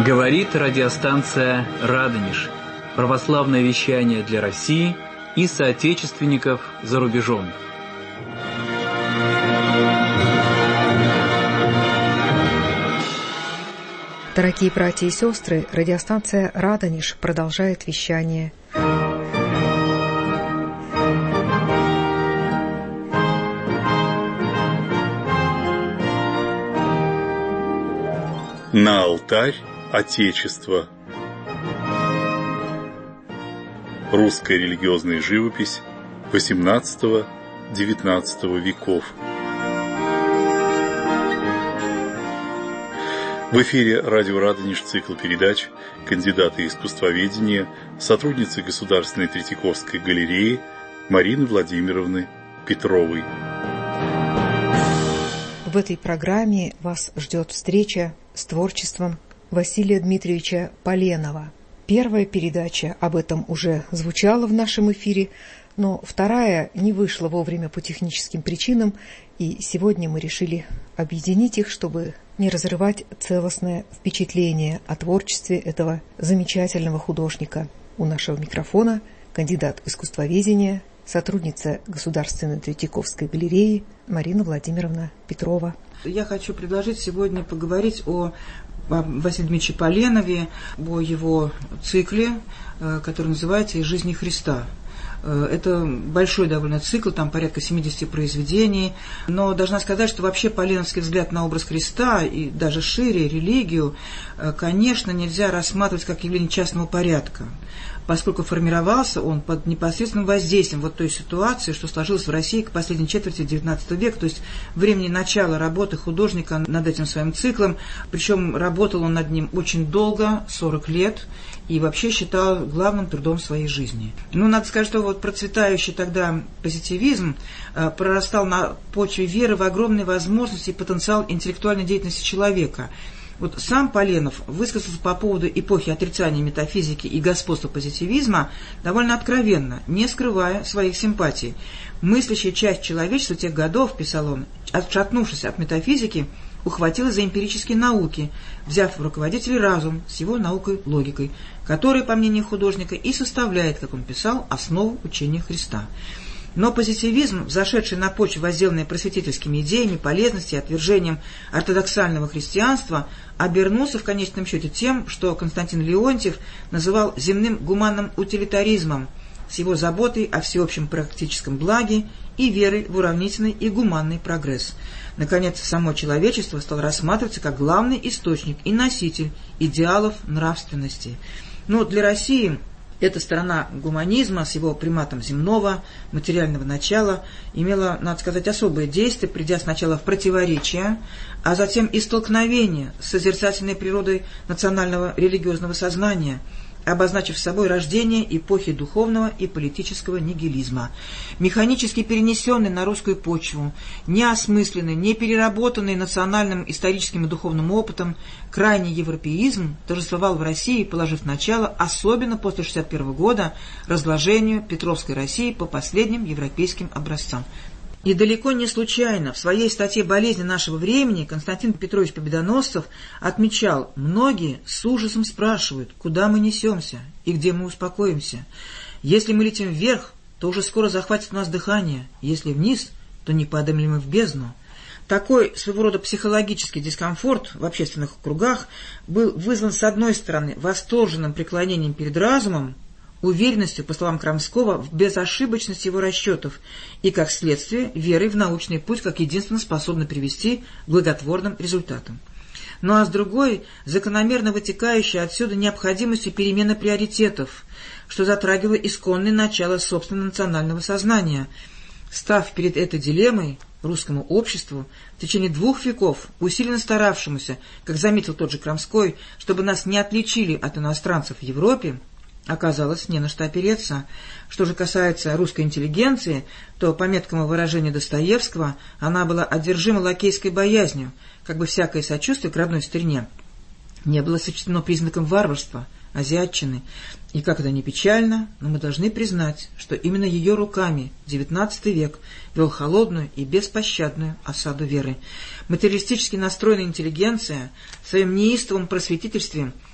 Говорит радиостанция «Радонеж». Православное вещание для России и соотечественников за рубежом. Дорогие братья и сестры, радиостанция «Радонеж» продолжает вещание. На алтарь Отечества. Русская религиозная живопись XVIII-XIX веков. В эфире радио «Радонеж», цикл передач кандидата искусствоведения, сотрудницы Государственной Третьяковской галереи Марины Владимировны Петровой. В этой программе вас ждет встреча с творчеством Василия Дмитриевича Поленова. Первая передача об этом уже звучала в нашем эфире, но вторая не вышла вовремя по техническим причинам, и сегодня мы решили объединить их, чтобы не разрывать целостное впечатление о творчестве этого замечательного художника. У нашего микрофона кандидат искусствоведения, сотрудница Государственной Третьяковской галереи Марина Владимировна Петрова. Я хочу предложить сегодня поговорить о Василии Дмитриевиче Поленове, о его цикле, который называется «Из жизни Христа». Это большой довольно цикл, там порядка 70 произведений, но должна сказать, что вообще поленовский взгляд на образ Христа и даже шире религию, конечно, нельзя рассматривать как явление частного порядка, поскольку формировался он под непосредственным воздействием вот той ситуации, что сложилось в России к последней четверти XIX века, то есть времени начала работы художника над этим своим циклом, причем работал он над ним очень долго, 40 лет, и вообще считал главным трудом своей жизни. Надо сказать, что вот процветающий тогда позитивизм прорастал на почве веры в огромные возможности и потенциал интеллектуальной деятельности человека. Вот сам Поленов высказался по поводу эпохи отрицания метафизики и господства позитивизма довольно откровенно, не скрывая своих симпатий. Мыслящая часть человечества тех годов, писал он, отшатнувшись от метафизики, ухватилась за эмпирические науки, взяв в руководителей разум с его наукой-логикой, которая, по мнению художника, и составляет, как он писал, основу учения Христа. Но позитивизм, взошедший на почву, возделанной просветительскими идеями, полезности и отвержением ортодоксального христианства, обернулся в конечном счете тем, что Константин Леонтьев называл земным гуманным утилитаризмом, с его заботой о всеобщем практическом благе и верой в уравнительный и гуманный прогресс. Наконец, само человечество стало рассматриваться как главный источник и носитель идеалов нравственности. Но для России эта сторона гуманизма с его приматом земного, материального начала имела, надо сказать, особое действие, придя сначала в противоречие, а затем и столкновение с созерцательной природой национального религиозного сознания, обозначив собой рождение эпохи духовного и политического нигилизма. Механически перенесенный на русскую почву, неосмысленный, не переработанный национальным историческим и духовным опытом, крайний европеизм торжествовал в России, положив начало, особенно после 1961 года, разложению Петровской России по последним европейским образцам. И далеко не случайно в своей статье «Болезни нашего времени» Константин Петрович Победоносцев отмечал: многие с ужасом спрашивают, куда мы несемся и где мы успокоимся. Если мы летим вверх, то уже скоро захватит у нас дыхание, если вниз, то не падаем ли мы в бездну. Такой своего рода психологический дискомфорт в общественных кругах был вызван, с одной стороны, восторженным преклонением перед разумом, уверенностью, по словам Крамского, в безошибочность его расчетов и, как следствие, верой в научный путь как единственно способный привести к благотворным результатам. Ну а с другой, закономерно вытекающей отсюда необходимостью перемены приоритетов, что затрагивало исконное начало собственного национального сознания. Став перед этой дилеммой, русскому обществу, в течение 2 веков, усиленно старавшемуся, как заметил тот же Крамской, чтобы нас не отличили от иностранцев в Европе, оказалось не на что опереться. Что же касается русской интеллигенции, то, по меткому выражению Достоевского, она была одержима лакейской боязнью, как бы всякое сочувствие к родной старине не было сочтено признаком варварства, азиатчины. И как это ни печально, но мы должны признать, что именно ее руками XIX век вел холодную и беспощадную осаду веры. Материалистически настроенная интеллигенция в своем неистовом просветительстве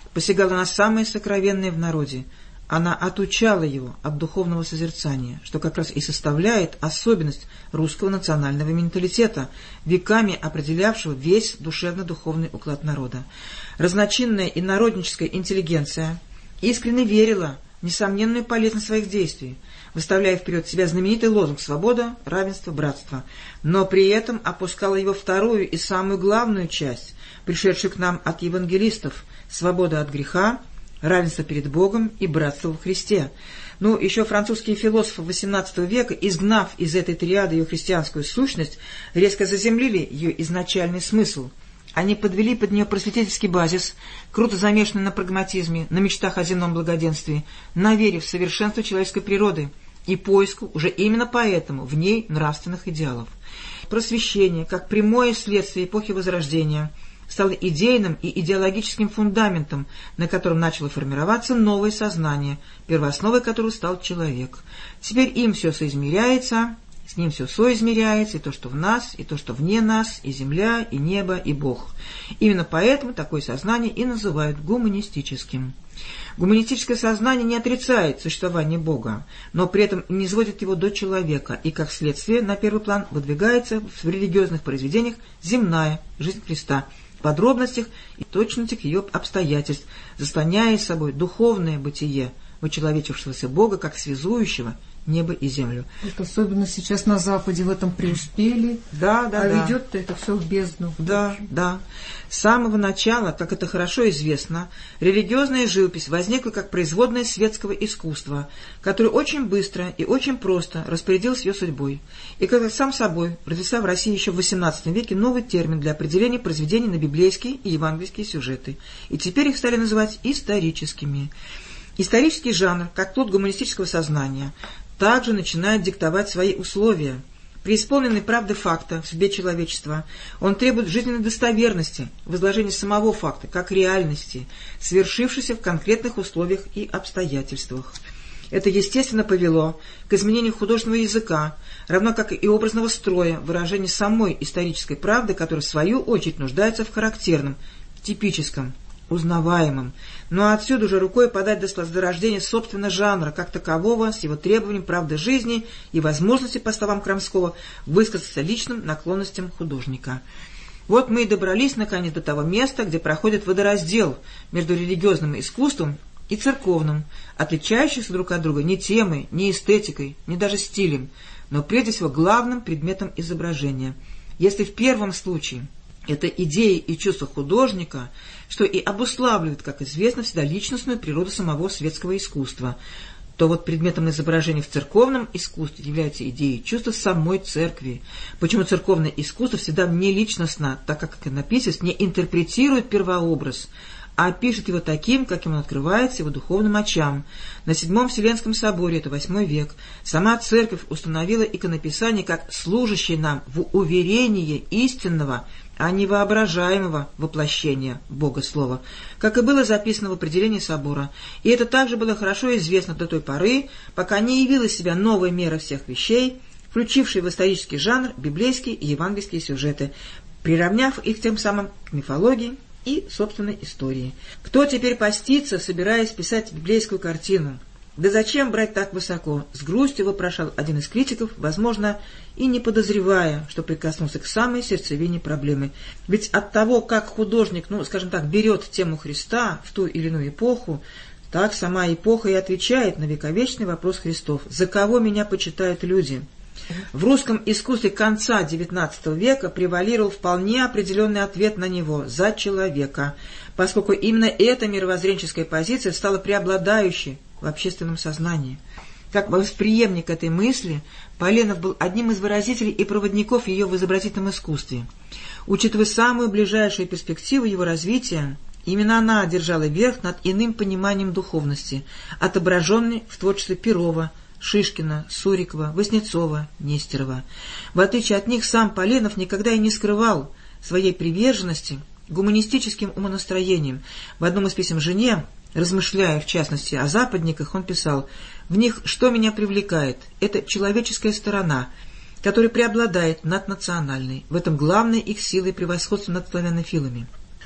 посягала на самое сокровенное в народе. Она отучала его от духовного созерцания, что как раз и составляет особенность русского национального менталитета, веками определявшего весь душевно-духовный уклад народа. Разночинная и народническая интеллигенция искренне верила в несомненную полезность своих действий, выставляя вперед себя знаменитый лозунг «Свобода, равенство, братство», но при этом опускала его вторую и самую главную часть, пришедшую к нам от евангелистов – свобода от греха, равенство перед Богом и братство во Христе. Еще французские философы XVIII века, изгнав из этой триады ее христианскую сущность, резко заземлили ее изначальный смысл. Они подвели под нее просветительский базис, круто замешанный на прагматизме, на мечтах о земном благоденствии, на вере в совершенство человеческой природы и поиску уже именно поэтому в ней нравственных идеалов. Просвещение, как прямое следствие эпохи Возрождения, стало идейным и идеологическим фундаментом, на котором начало формироваться новое сознание, первоосновой которого стал человек. Теперь им все соизмеряется, с ним все соизмеряется, и то, что в нас, и то, что вне нас, и земля, и небо, и Бог. Именно поэтому такое сознание и называют гуманистическим. Гуманистическое сознание не отрицает существование Бога, но при этом не сводит его до человека, и как следствие на первый план выдвигается в религиозных произведениях земная жизнь Христа, в подробностях и точностях ее обстоятельств, заслоняя собой духовное бытие вычеловечившегося Бога как связующего небо и землю. Вот особенно сейчас на Западе в этом преуспели, ведет-то это все в бездну. Да. С самого начала, как это хорошо известно, религиозная живопись возникла как производная светского искусства, которое очень быстро и очень просто распорядилось ее судьбой. И как сам собой родился в России еще в XVIII веке новый термин для определения произведений на библейские и евангельские сюжеты. И теперь их стали называть историческими. Исторический жанр, как плод гуманистического сознания, также начинает диктовать свои условия. Преисполненный правды факта в судьбе человечества, он требует жизненной достоверности в изложении самого факта, как реальности, свершившейся в конкретных условиях и обстоятельствах. Это, естественно, повело к изменению художественного языка, равно как и образного строя, выражения самой исторической правды, которая, в свою очередь, нуждается в характерном, типическом, узнаваемым. Но отсюда уже рукой подать до зарождения собственно жанра, как такового, с его требованием правды жизни и возможности, по словам Крамского, высказаться личным наклонностям художника. Вот мы и добрались, наконец, до того места, где проходит водораздел между религиозным искусством и церковным, отличающихся друг от друга не темой, не эстетикой, не даже стилем, но прежде всего главным предметом изображения. Если в первом случае это идеи и чувства художника, что и обуславливает, как известно, всегда личностную природу самого светского искусства, то вот предметом изображения в церковном искусстве являются идеи и чувства самой церкви. Почему церковное искусство всегда не личностно, так как иконописец не интерпретирует первообраз, а пишет его таким, каким он открывается его духовным очам. На Седьмом Вселенском соборе, это VIII век, сама церковь установила иконописание как служащее нам в уверении истинного, а не воображаемого воплощения Бога Слова, как и было записано в определении собора. И это также было хорошо известно до той поры, пока не явилась себя новая мера всех вещей, включившая в исторический жанр библейские и евангельские сюжеты, приравняв их тем самым к мифологии и собственной истории. Кто теперь постится, собираясь писать библейскую картину? Да зачем брать так высоко? С грустью вопрошал один из критиков, возможно, и не подозревая, что прикоснулся к самой сердцевине проблемы. Ведь от того, как художник, берет тему Христа в ту или иную эпоху, так сама эпоха и отвечает на вековечный вопрос Христов: «За кого меня почитают люди?» В русском искусстве конца XIX века превалировал вполне определенный ответ на него – «за человека», поскольку именно эта мировоззренческая позиция стала преобладающей в общественном сознании. Как восприемник этой мысли, Поленов был одним из выразителей и проводников ее в изобразительном искусстве. Учитывая самую ближайшую перспективу его развития, именно она одержала верх над иным пониманием духовности, отображенной в творчестве Перова, Шишкина, Сурикова, Васнецова, Нестерова. В отличие от них, сам Поленов никогда и не скрывал своей приверженности гуманистическим умонастроениям. В одном из писем жене, размышляя в частности о западниках, он писал: «В них что меня привлекает? Это человеческая сторона, которая преобладает над национальной. В этом главная их сила и превосходство над славянофилами.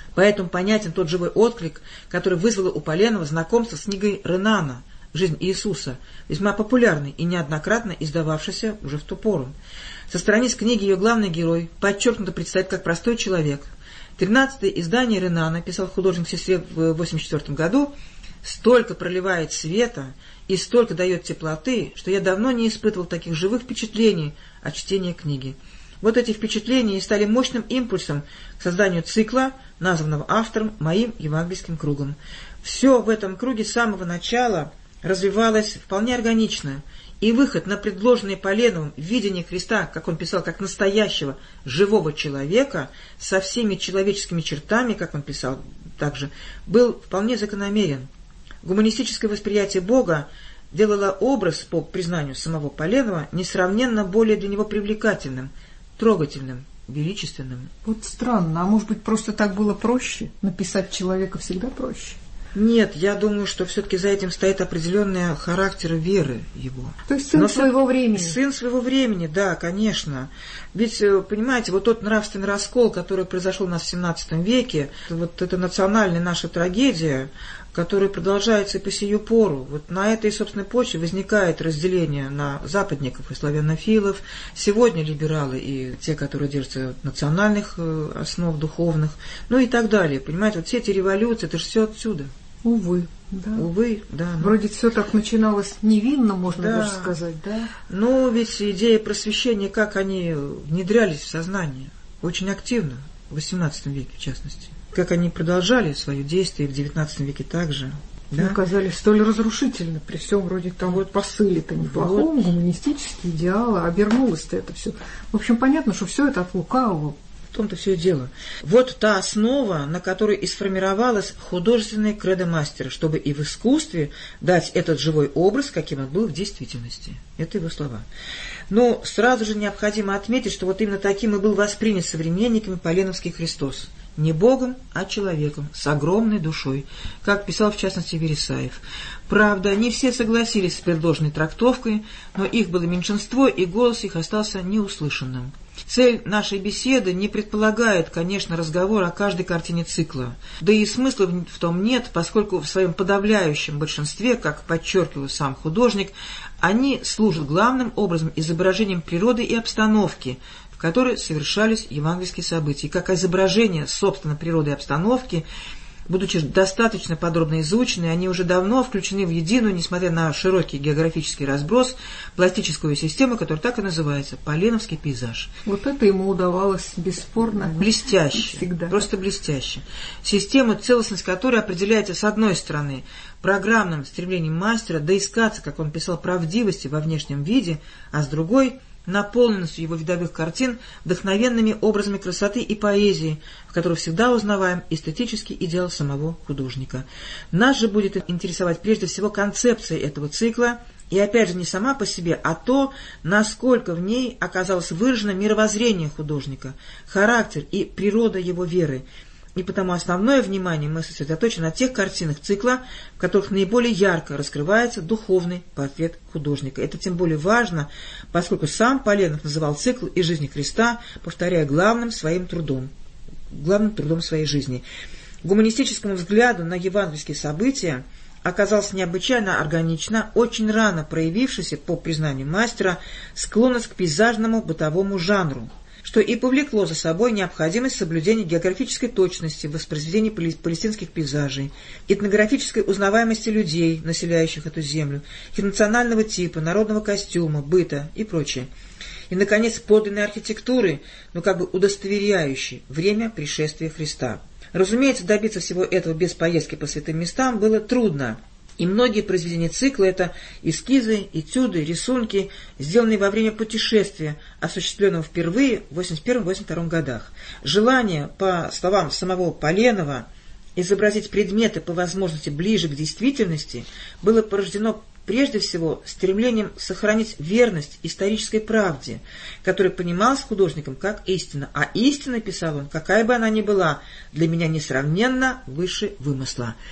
Поэтому понятен тот живой отклик, который вызвало у Поленова знакомство с книгой Ренана «Жизнь Иисуса», весьма популярной и неоднократно издававшейся уже в ту пору. Со страниц книги ее главный герой подчеркнуто предстает как простой человек. 13-е издание Ренана, писал художник в сестре в 1984 году, столько проливает света и столько дает теплоты, что я давно не испытывал таких живых впечатлений от чтения книги. Вот эти впечатления и стали мощным импульсом к созданию цикла, названного автором «Моим евангельским кругом». Все в этом круге с самого начала развивалось вполне органично, и выход на предложенное Поленовым видение Христа, как он писал, как настоящего живого человека, со всеми человеческими чертами, как он писал также, был вполне закономерен. Гуманистическое восприятие Бога делало образ, по признанию самого Поленова, несравненно более для него привлекательным, трогательным, величественным. Вот странно, а может быть, просто так было проще? Написать человека всегда проще? Нет, я думаю, что все-таки за этим стоит определенный характер веры его. То есть сын своего времени. Сын своего времени, да, конечно. Ведь, понимаете, вот тот нравственный раскол, который произошел у нас в XVII веке, вот это национальная наша трагедия, которая продолжается и по сию пору. Вот на этой, собственной почве возникает разделение на западников и славянофилов. Сегодня либералы и те, которые держатся национальных основ духовных, ну и так далее. Понимаете, вот все эти революции, это же все отсюда. Увы, да. Увы, да. Вроде все так начиналось невинно, можно даже сказать, да? Ну, ведь идеи просвещения, как они внедрялись в сознание, очень активно, в XVIII веке в частности. Как они продолжали свое действие в XIX веке также. Да? Оказались столь разрушительны, при всем вроде там вот посыле-то неплохом, гуманистические идеалы, обернулось-то это все. В общем, понятно, что все это от лукавого. В том-то все и дело. Вот та основа, на которой и сформировалась художественная кредо мастера, чтобы и в искусстве дать этот живой образ, каким он был в действительности. Это его слова. Но сразу же необходимо отметить, что вот именно таким и был воспринят современниками Поленовский Христос. Не Богом, а человеком, с огромной душой, как писал в частности Вересаев. Правда, не все согласились с предложенной трактовкой, но их было меньшинство, и голос их остался неуслышанным. Цель нашей беседы не предполагает, конечно, разговор о каждой картине цикла. Да и смысла в том нет, поскольку в своем подавляющем большинстве, как подчеркивал сам художник, они служат главным образом изображением природы и обстановки, в которой совершались евангельские события. И как изображение, собственно, природы и обстановки, будучи достаточно подробно изучены, они уже давно включены в единую, несмотря на широкий географический разброс, пластическую систему, которая так и называется – Поленовский пейзаж. Вот это ему удавалось бесспорно. Блестяще, всегда. Просто блестяще. Система, целостность которой определяется, с одной стороны, программным стремлением мастера доискаться, как он писал, правдивости во внешнем виде, а с другой – наполненностью его видовых картин вдохновенными образами красоты и поэзии, в которых всегда узнаваем эстетический идеал самого художника. Нас же будет интересовать прежде всего концепция этого цикла, и опять же не сама по себе, а то, насколько в ней оказалось выражено мировоззрение художника, характер и природа его веры. И потому основное внимание мы сосредоточим на тех картинах цикла, в которых наиболее ярко раскрывается духовный портрет художника. Это тем более важно, поскольку сам Поленов называл цикл из жизни Христа, повторяя главным трудом своей жизни. Гуманистическому взгляду на евангельские события оказалась необычайно органична, очень рано проявившаяся, по признанию мастера, склонность к пейзажному бытовому жанру, что и повлекло за собой необходимость соблюдения географической точности в воспроизведении палестинских пейзажей, этнографической узнаваемости людей, населяющих эту землю, их национального типа, народного костюма, быта и прочее. И, наконец, подлинной архитектуры, удостоверяющей время пришествия Христа. Разумеется, добиться всего этого без поездки по святым местам было трудно. И многие произведения цикла – это эскизы, этюды, рисунки, сделанные во время путешествия, осуществленного впервые в 1981-1982 годах. Желание, по словам самого Поленова, изобразить предметы по возможности ближе к действительности было порождено прежде всего стремлением сохранить верность исторической правде, которая понималась художником как истина. А истина, писал он, какая бы она ни была, для меня несравненно выше вымысла.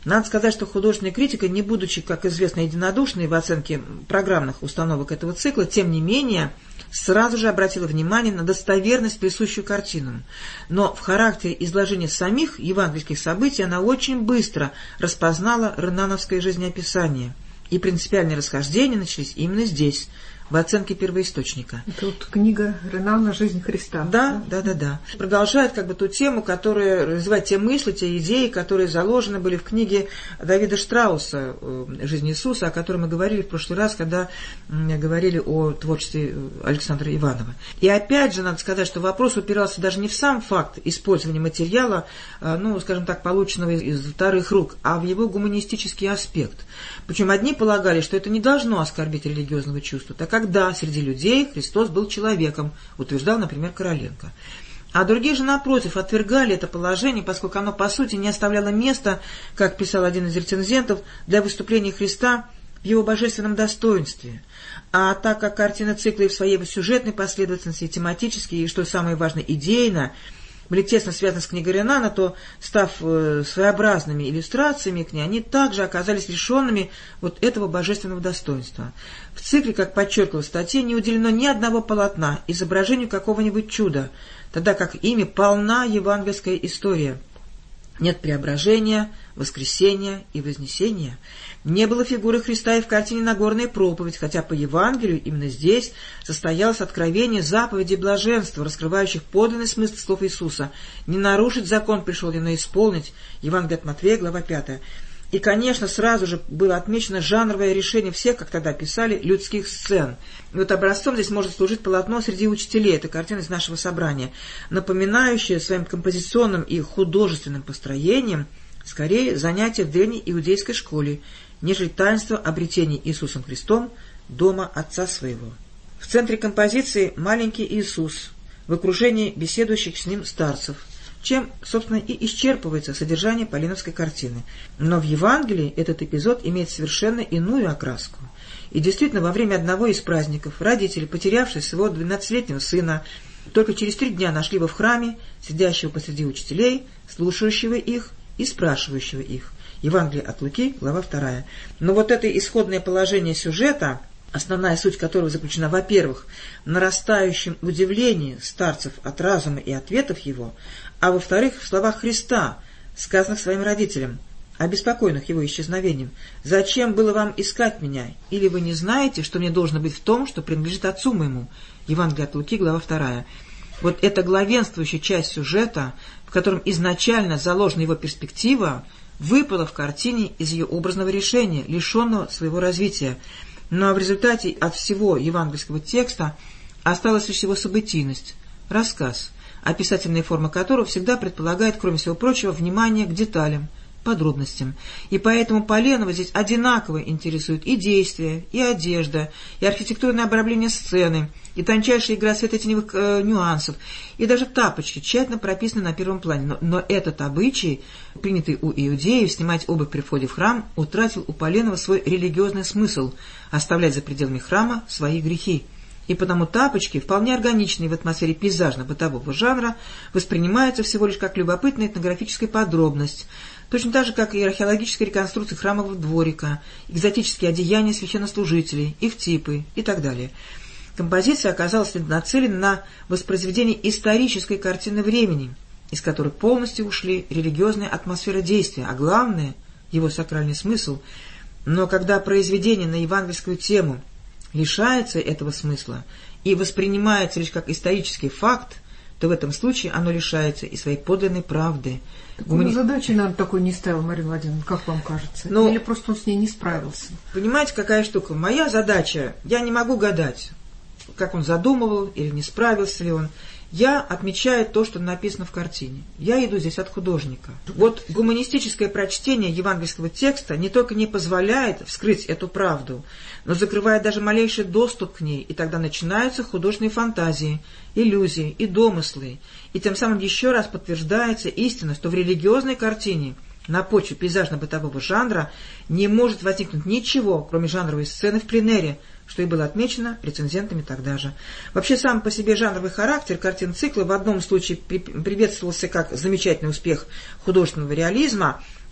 Надо сказать, что художественная критика, не будучи, как известно, единодушной в оценке программных установок этого цикла, тем не менее, сразу же обратила внимание на достоверность, присущую картинам. Но в характере изложения самих евангельских событий она очень быстро распознала ренановское жизнеописание. И принципиальные расхождения начались именно здесь, в оценке первоисточника. Тут книга Ренана «Жизнь Христа». Да. Продолжает ту тему, которая развивает те мысли, те идеи, которые заложены были в книге Давида Штрауса «Жизнь Иисуса», о которой мы говорили в прошлый раз, когда говорили о творчестве Александра Иванова. И опять же, надо сказать, что вопрос упирался даже не в сам факт использования материала, полученного из вторых рук, а в его гуманистический аспект. Причем одни полагали, что это не должно оскорбить религиозного чувства, так как среди людей Христос был человеком, утверждал, например, Короленко. А другие же, напротив, отвергали это положение, поскольку оно, по сути, не оставляло места, как писал один из рецензентов, для выступления Христа в его божественном достоинстве. А так как картины цикла и в своей сюжетной последовательности, и тематически, и, что самое важное, идейно, были тесно связаны с книгой Ренана, то, став своеобразными иллюстрациями к ней, они также оказались лишенными этого божественного достоинства. В цикле, как подчеркивалось в статье, не уделено ни одного полотна изображению какого-нибудь чуда, тогда как ими полна евангельская история. Нет преображения, воскресения и вознесения. Не было фигуры Христа и в картине «Нагорная проповедь», хотя по Евангелию именно здесь состоялось откровение заповедей блаженства, раскрывающих подлинный смысл слов Иисуса. «Не нарушить закон пришел я, но исполнить». Евангелие от Матфея, глава 5. И, конечно, сразу же было отмечено жанровое решение всех, как тогда писали, людских сцен. И образцом здесь может служить полотно «Среди учителей». Это картина из нашего собрания, напоминающая своим композиционным и художественным построением скорее занятия в древней иудейской школе, нежели таинство обретения Иисусом Христом дома Отца Своего. В центре композиции маленький Иисус в окружении беседующих с ним старцев, чем, собственно, и исчерпывается содержание Поленовской картины. Но в Евангелии этот эпизод имеет совершенно иную окраску. И действительно, во время одного из праздников родители, потерявшие своего 12-летнего сына, только через 3 дня нашли его в храме, сидящего посреди учителей, слушающего их и спрашивающего их. Евангелие от Луки, глава 2. Но это исходное положение сюжета, основная суть которого заключена, во-первых, в нарастающем удивлении старцев от разума и ответов его, а во-вторых, в словах Христа, сказанных своим родителям, обеспокоенных его исчезновением: «Зачем было вам искать меня? Или вы не знаете, что мне должно быть в том, что принадлежит Отцу моему?» Евангелие от Луки, глава 2. Эта главенствующая часть сюжета, в котором изначально заложена его перспектива, выпала в картине из ее образного решения, лишенного своего развития. Но в результате от всего евангельского текста осталась лишь его событийность, рассказ, описательная форма которого всегда предполагает, кроме всего прочего, внимание к деталям, подробностям. И поэтому Поленова здесь одинаково интересует и действия, и одежда, и архитектурное обрамление сцены, и тончайшая игра светотеневых нюансов, и даже тапочки тщательно прописаны на первом плане. Но этот обычай, принятый у иудеев, снимать обувь при входе в храм, утратил у Поленова свой религиозный смысл – оставлять за пределами храма свои грехи. И потому тапочки, вполне органичные в атмосфере пейзажно-бытового жанра, воспринимаются всего лишь как любопытная этнографическая подробность, точно так же, как и археологическая реконструкция храмового дворика, экзотические одеяния священнослужителей, их типы и так далее. Композиция оказалась нацелена на воспроизведение исторической картины времени, из которой полностью ушли религиозная атмосфера действия, а главное – его сакральный смысл. Но когда произведение на евангельскую тему лишается этого смысла и воспринимается лишь как исторический факт, то в этом случае оно лишается и своей подлинной правды. Задачи, наверное, такой не ставил, Марина Владимировна, как вам кажется? Или просто он с ней не справился? Понимаете, какая штука? Моя задача, я не могу гадать, как он задумывал или не справился ли он. Я отмечаю то, что написано в картине. Я иду здесь от художника. Гуманистическое прочтение евангельского текста не только не позволяет вскрыть эту правду, но закрывает даже малейший доступ к ней, и тогда начинаются художественные фантазии, иллюзии и домыслы. И тем самым еще раз подтверждается истина, что в религиозной картине на почве пейзажно-бытового жанра не может возникнуть ничего, кроме жанровой сцены в пленэре, что и было отмечено рецензентами тогда же. Вообще, сам по себе жанровый характер картин цикла в одном случае приветствовался как замечательный успех художественного реализма,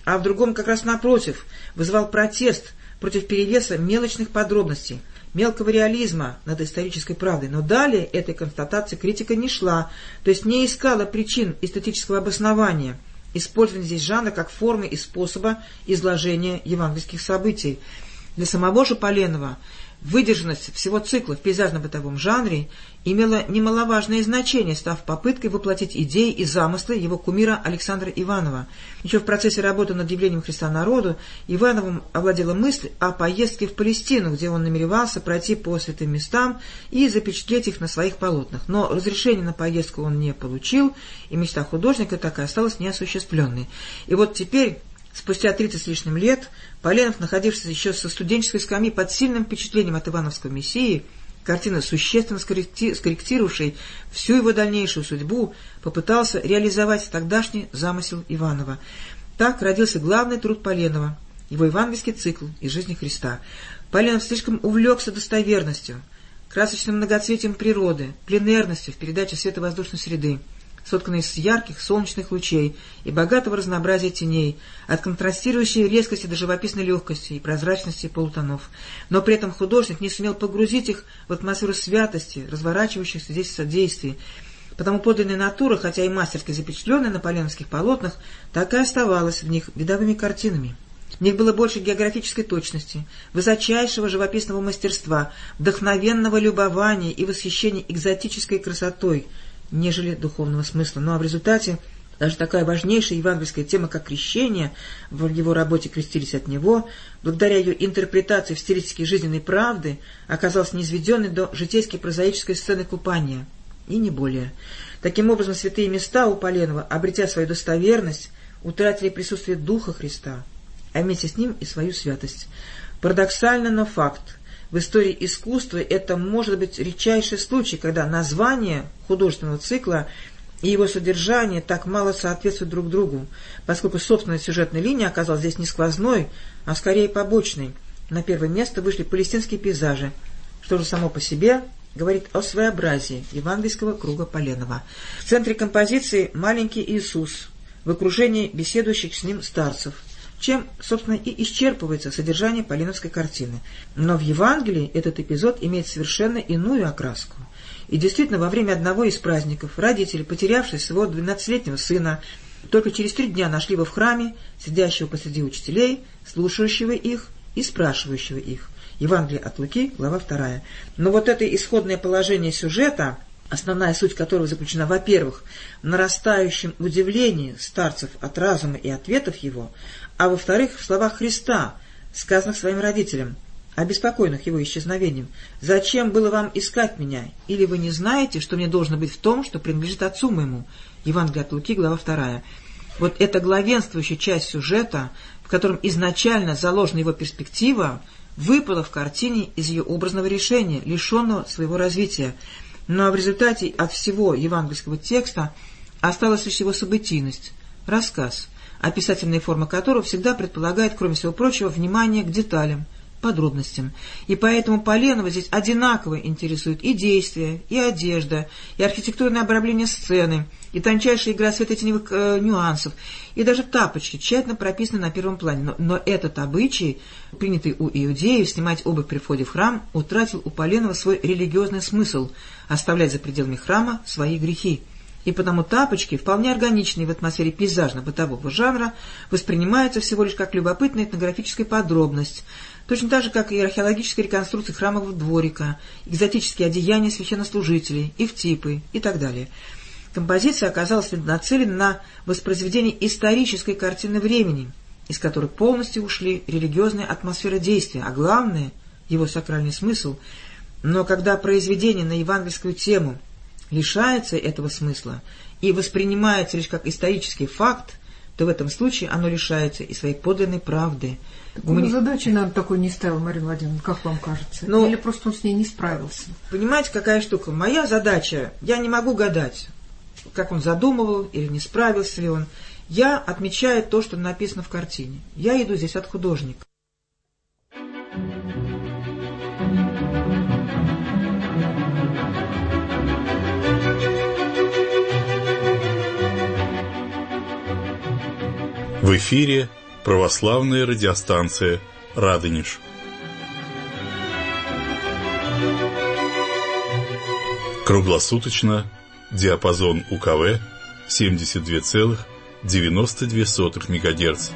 а в другом как раз напротив вызывал протест против перевеса мелочных подробностей, мелкого реализма над исторической правдой. Но далее этой констатации критика не шла, то есть не искала причин эстетического обоснования, использования здесь жанра как формы и способа изложения евангельских событий. Для самого же Поленова выдержанность всего цикла в пейзажно-бытовом жанре имела немаловажное значение, став попыткой воплотить идеи и замыслы его кумира Александра Иванова. Еще в процессе работы над явлением Христа народу Ивановым овладела мысль о поездке в Палестину, где он намеревался пройти по святым местам и запечатлеть их на своих полотнах. Но разрешения на поездку он не получил, и мечта художника так и осталась неосуществленной. И вот теперь, спустя 30 с лишним лет, Поленов, находившийся еще со студенческой скамьи под сильным впечатлением от Ивановского мессии, картины, существенно скорректировавшей всю его дальнейшую судьбу, попытался реализовать тогдашний замысел Иванова. Так родился главный труд Поленова, его евангельский цикл «Из жизни Христа». Поленов слишком увлекся достоверностью, красочным многоцветием природы, пленерностью в передаче световоздушной среды, сотканной из ярких солнечных лучей и богатого разнообразия теней, от контрастирующей резкости до живописной легкости и прозрачности полутонов. Но при этом художник не сумел погрузить их в атмосферу святости, разворачивающихся здесь содействий. Потому подлинная натура, хотя и мастерски запечатленная на поленовских полотнах, так и оставалась в них видовыми картинами. В них было больше географической точности, высочайшего живописного мастерства, вдохновенного любования и восхищения экзотической красотой, нежели духовного смысла. Ну а в результате даже такая важнейшая евангельская тема, как крещение, в его работе «Крестились от него», благодаря ее интерпретации в стилистике жизненной правды, оказалась низведенной до житейски-прозаической сцены купания, и не более. Таким образом, святые места у Поленова, обретя свою достоверность, утратили присутствие Духа Христа, а вместе с ним и свою святость. Парадоксально, но факт. В истории искусства это может быть редчайший случай, когда название художественного цикла и его содержание так мало соответствуют друг другу, поскольку собственная сюжетная линия оказалась здесь не сквозной, а скорее побочной. На первое место вышли палестинские пейзажи, что же само по себе говорит о своеобразии евангельского круга Поленова. В центре композиции маленький Иисус в окружении беседующих с ним старцев, чем, собственно, и исчерпывается содержание поленовской картины. Но в Евангелии этот эпизод имеет совершенно иную окраску. И действительно, во время одного из праздников родители, потерявшие своего 12-летнего сына, только через 3 дня нашли его в храме, сидящего посреди учителей, слушающего их и спрашивающего их. Евангелие от Луки, глава 2. Но вот это исходное положение сюжета, основная суть которого заключена, во-первых, в нарастающем удивлении старцев от разума и ответов его, а во-вторых, в словах Христа, сказанных своим родителям, обеспокоенных его исчезновением: «Зачем было вам искать меня? Или вы не знаете, что мне должно быть в том, что принадлежит отцу моему?» Евангелие от Луки, глава 2. Вот эта главенствующая часть сюжета, в котором изначально заложена его перспектива, выпала в картине из ее образного решения, лишенного своего развития. Ну а в результате от всего евангельского текста осталась лишь его событийность, рассказ, описательная форма которого всегда предполагает, кроме всего прочего, внимание к деталям, подробностям. И поэтому Поленова здесь одинаково интересует и действия, и одежда, и архитектурное обрамление сцены, и тончайшая игра светотеневых нюансов, и даже тапочки тщательно прописаны на первом плане. Но этот обычай, принятый у иудеев, снимать обувь при входе в храм, утратил у Поленова свой религиозный смысл – оставлять за пределами храма свои грехи. И потому тапочки, вполне органичные в атмосфере пейзажно-бытового жанра, воспринимаются всего лишь как любопытная этнографическая подробность, точно так же, как и археологическая реконструкция храмового дворика, экзотические одеяния священнослужителей, эвтипы и так далее. Композиция оказалась нацелена на воспроизведение исторической картины времени, из которой полностью ушли религиозная атмосфера действия, а главное – его сакральный смысл. Но когда произведение на евангельскую тему лишается этого смысла и воспринимается лишь как исторический факт, то в этом случае оно лишается и своей подлинной правды. Задачи, наверное, такой не ставил, Марина Владимировна, как вам кажется? Или просто он с ней не справился? Понимаете, какая штука? Моя задача, я не могу гадать, как он задумывал или не справился ли он. Я отмечаю то, что написано в картине. Я иду здесь от художника. В эфире Православная радиостанция «Радонеж». Круглосуточно. Диапазон УКВ 72,92 МГц.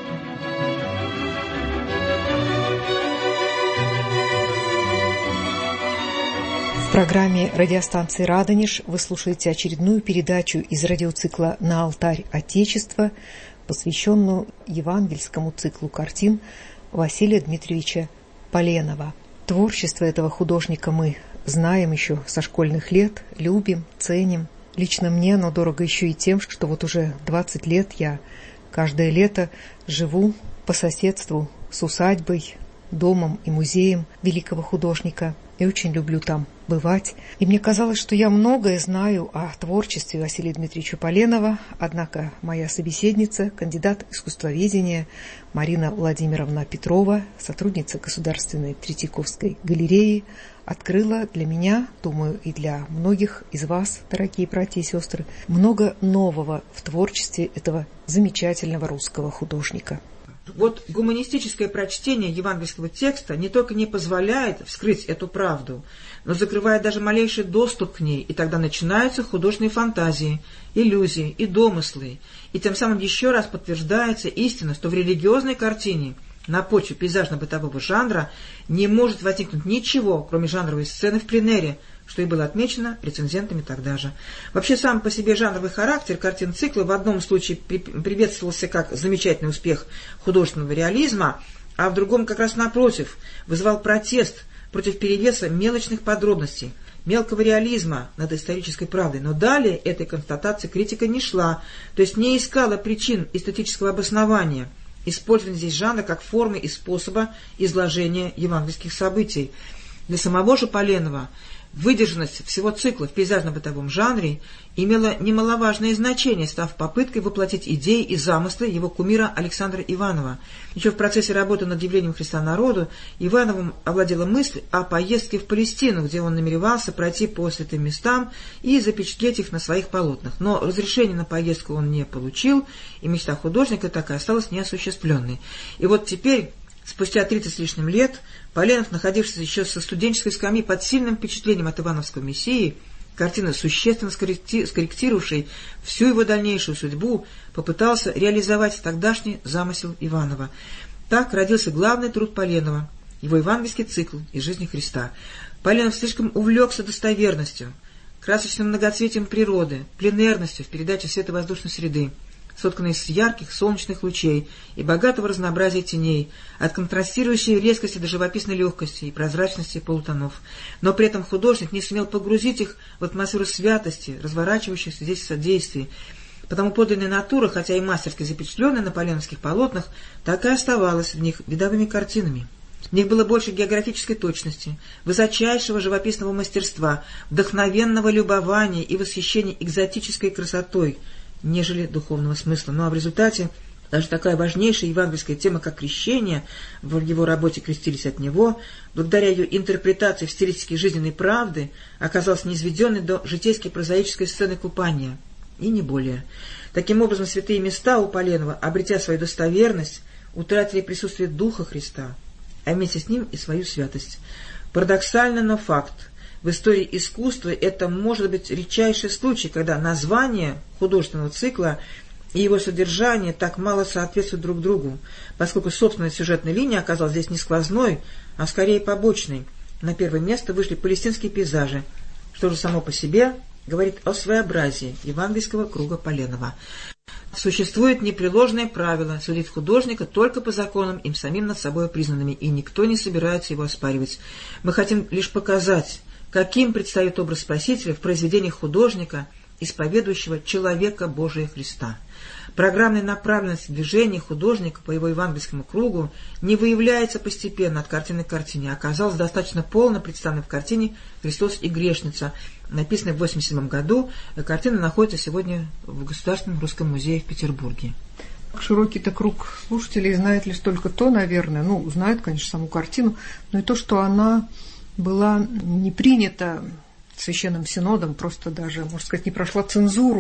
В программе радиостанции «Радонеж» вы слушаете очередную передачу из радиоцикла «На алтарь Отечества», посвященную евангельскому циклу картин Василия Дмитриевича Поленова. Творчество этого художника мы знаем еще со школьных лет, любим, ценим. Лично мне оно дорого еще и тем, что вот уже 20 лет я каждое лето живу по соседству с усадьбой, домом и музеем великого художника. И очень люблю там бывать. И мне казалось, что я многое знаю о творчестве Василия Дмитриевича Поленова, однако моя собеседница, кандидат искусствоведения Марина Владимировна Петрова, сотрудница Государственной Третьяковской галереи, открыла для меня, думаю, и для многих из вас, дорогие братья и сестры, много нового в творчестве этого замечательного русского художника. Вот гуманистическое прочтение евангельского текста не только не позволяет вскрыть эту правду, но закрывает даже малейший доступ к ней, и тогда начинаются художественные фантазии, иллюзии и домыслы, и тем самым еще раз подтверждается истина, что в религиозной картине на почве пейзажно-бытового жанра не может возникнуть ничего, кроме жанровой сцены в пленэре, что и было отмечено рецензентами тогда же. Вообще, сам по себе жанровый характер картин цикла в одном случае приветствовался как замечательный успех художественного реализма, а в другом как раз напротив вызывал протест против перевеса мелочных подробностей, мелкого реализма над исторической правдой. Но далее этой констатации критика не шла, то есть не искала причин эстетического обоснования, использования здесь жанра как формы и способа изложения евангельских событий. Для самого же Поленова выдержанность всего цикла в пейзажно-бытовом жанре имела немаловажное значение, став попыткой воплотить идеи и замыслы его кумира Александра Иванова. Еще в процессе работы над явлением Христа народу Ивановым овладела мысль о поездке в Палестину, где он намеревался пройти по святым местам и запечатлеть их на своих полотнах. Но разрешения на поездку он не получил, и мечта художника так и осталась неосуществленной. И вот теперь, спустя 30 с лишним лет, Поленов, находившийся еще со студенческой скамьи под сильным впечатлением от ивановского мессии, картины, существенно скорректировавшей всю его дальнейшую судьбу, попытался реализовать тогдашний замысел Иванова. Так родился главный труд Поленова, его евангельский цикл из жизни Христа. Поленов слишком увлекся достоверностью, красочным многоцветием природы, пленерностью в передаче световоздушной среды, сотканной из ярких солнечных лучей и богатого разнообразия теней, от контрастирующей резкости до живописной легкости и прозрачности полутонов. Но при этом художник не сумел погрузить их в атмосферу святости, разворачивающихся здесь содействий. Потому подлинная натура, хотя и мастерски запечатленная на поленовских полотнах, так и оставалась в них видовыми картинами. В них было больше географической точности, высочайшего живописного мастерства, вдохновенного любования и восхищения экзотической красотой, нежели духовного смысла. Ну а в результате даже такая важнейшая евангельская тема, как крещение, в его работе «Крестились от него», благодаря ее интерпретации в стилистике жизненной правды, оказалась низведенной до житейски-прозаической сцены купания, и не более. Таким образом, святые места у Поленова, обретя свою достоверность, утратили присутствие Духа Христа, а вместе с ним и свою святость. Парадоксально, но факт. В истории искусства это может быть редчайший случай, когда название художественного цикла и его содержание так мало соответствуют друг другу, поскольку собственная сюжетная линия оказалась здесь не сквозной, а скорее побочной. На первое место вышли палестинские пейзажи, что же само по себе говорит о своеобразии евангельского круга Поленова. Существует непреложное правило судить художника только по законам, им самим над собой признанными, и никто не собирается его оспаривать. Мы хотим лишь показать, каким предстает образ Спасителя в произведениях художника, исповедующего человека Божия Христа. Программной направленности движения художника по его евангельскому кругу не выявляется постепенно от картины к картине, а оказалась достаточно полно представлена в картине «Христос и грешница», написанной в 1987 году. Картина находится сегодня в Государственном русском музее в Петербурге. Широкий-то круг слушателей знает лишь только то, наверное, знает, конечно, саму картину, но и то, что она была не принята Священным Синодом, просто даже, можно сказать, не прошла цензуру.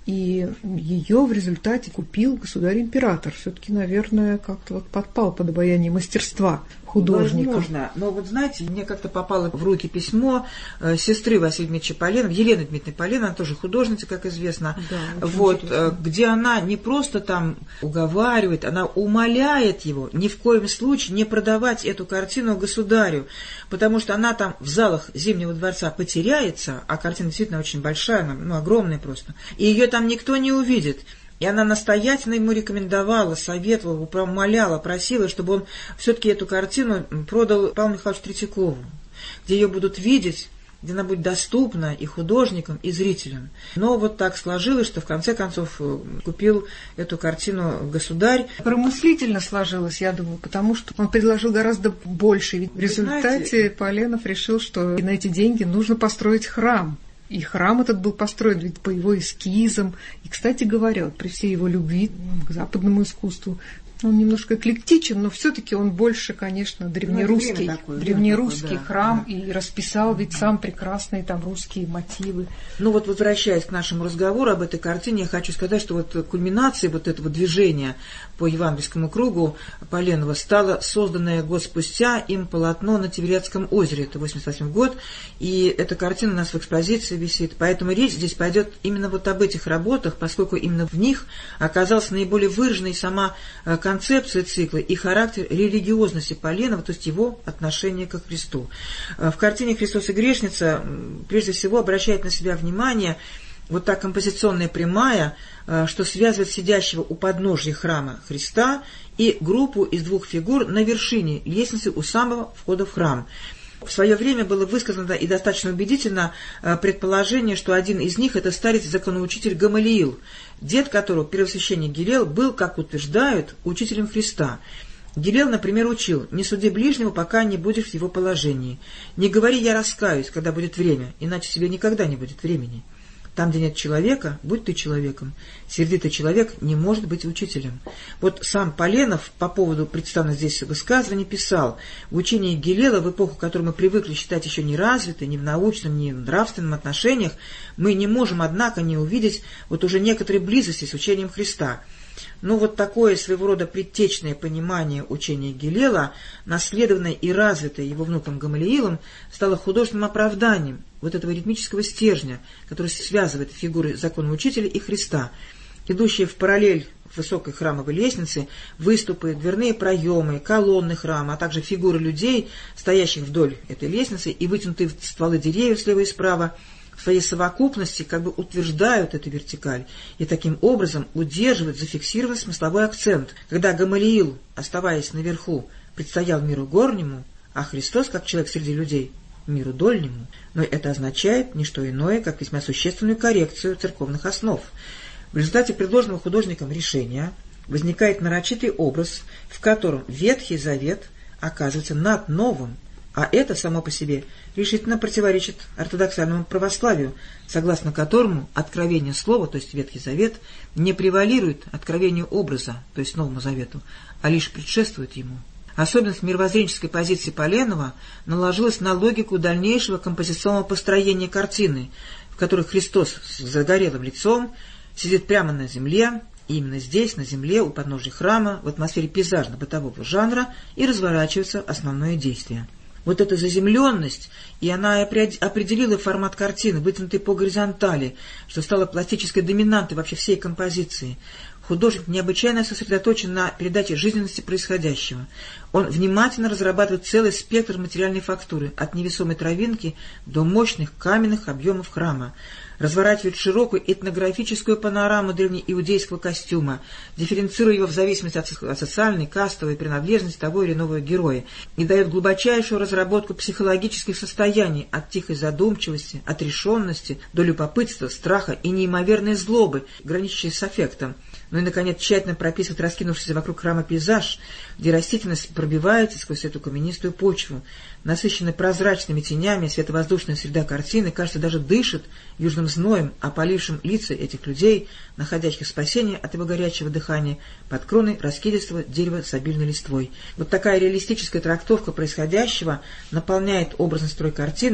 и ее в результате купил государь-император. Все-таки, наверное, как-то вот подпал под обаяние мастерства художника. Возможно. Но вот знаете, мне как-то попало в руки письмо сестры Василия Дмитриевича Поленова, Елены Дмитриевны Поленовой, она тоже художница, как известно, Да, вот, где она не просто там уговаривает, она умоляет его ни в коем случае не продавать эту картину государю, потому что она там в залах Зимнего дворца потеряется, а картина действительно очень большая, она, огромная просто, и ее там никто не увидит. И она настоятельно ему рекомендовала, советовала, умоляла, просила, чтобы он все-таки эту картину продал Павлу Михайловичу Третьякову, где ее будут видеть, где она будет доступна и художникам, и зрителям. Но вот так сложилось, что в конце концов купил эту картину государь. Промыслительно сложилось, я думаю, потому что он предложил гораздо больше. Ведь в результате Поленов решил, что на эти деньги нужно построить храм. И храм этот был построен ведь по его эскизам. И, кстати говоря, вот при всей его любви к западному искусству, он немножко эклектичен, но все-таки он больше, конечно, древнерусский, древнерусский храм, да. И расписал ведь сам прекрасные там русские мотивы. Ну вот, возвращаясь к нашему разговору об этой картине, я хочу сказать, что вот кульминацией вот этого движения по Евангельскому кругу Поленова стало созданное год спустя им полотно на Тивериадском озере, это 1988 год, и эта картина у нас в экспозиции висит, поэтому речь здесь пойдет именно вот об этих работах, поскольку именно в них оказалась наиболее выраженной сама концепция цикла и характер религиозности Поленова, то есть его отношение ко Христу. В картине «Христос и грешница» прежде всего обращает на себя внимание вот та композиционная прямая, что связывает сидящего у подножия храма Христа и группу из двух фигур на вершине лестницы у самого входа в храм. В свое время было высказано и достаточно убедительно предположение, что один из них – это старец-законоучитель Гамалиил, дед которого первосвященник Гилел был, как утверждают, учителем Христа. Гилел, например, учил: «Не суди ближнего, пока не будешь в его положении. Не говори «я раскаюсь», когда будет время, иначе тебе никогда не будет времени. Там, где нет человека, будь ты человеком. Сердитый человек не может быть учителем». Вот сам Поленов по поводу представленного здесь высказывания писал: «В учении Гилела, в эпоху, которую мы привыкли считать еще не развитой, ни в научном, ни в нравственном отношениях, мы не можем, однако, не увидеть вот уже некоторые близости с учением Христа». Ну, вот такое своего рода предтечное понимание учения Гилела, наследованное и развитое его внуком Гамалиилом, стало художественным оправданием вот этого ритмического стержня, который связывает фигуры законного учителя и Христа. Идущие в параллель высокой храмовой лестницы выступы, дверные проемы, колонны храма, а также фигуры людей, стоящих вдоль этой лестницы, и вытянутые стволы деревьев слева и справа, в своей совокупности как бы утверждают эту вертикаль и таким образом удерживают зафиксированный смысловой акцент, когда Гамалиил, оставаясь наверху, предстоял миру горнему, а Христос, как человек среди людей, миру дольнему. Но это означает не что иное, как весьма существенную коррекцию церковных основ. В результате предложенного художником решения возникает нарочитый образ, в котором Ветхий Завет оказывается над Новым, а это само по себе решительно противоречит ортодоксальному православию, согласно которому откровение слова, то есть Ветхий Завет, не превалирует откровению образа, то есть Новому Завету, а лишь предшествует ему. Особенность мировоззренческой позиции Поленова наложилась на логику дальнейшего композиционного построения картины, в которой Христос с загорелым лицом сидит прямо на земле, и именно здесь, на земле, у подножия храма, в атмосфере пейзажно-бытового жанра и разворачивается основное действие. Вот эта заземленность, и она определила формат картины, вытянутой по горизонтали, что стало пластической доминантой вообще всей композиции. Художник необычайно сосредоточен на передаче жизненности происходящего. Он внимательно разрабатывает целый спектр материальной фактуры, от невесомой травинки до мощных каменных объемов храма. Разворачивает широкую этнографическую панораму древнеиудейского костюма, дифференцируя его в зависимости от социальной, кастовой принадлежности того или иного героя, и дает глубочайшую разработку психологических состояний от тихой задумчивости, отрешенности до любопытства, страха и неимоверной злобы, граничащей с аффектом. Ну и, наконец, тщательно прописывает раскинувшийся вокруг храма пейзаж, где растительность пробивается сквозь эту каменистую почву. Насыщенная прозрачными тенями световоздушная среда картины, кажется, даже дышит южным зноем, опалившим лица этих людей, находящих спасение от его горячего дыхания под кроной раскидистого дерева с обильной листвой. Вот такая реалистическая трактовка происходящего наполняет образный строй картины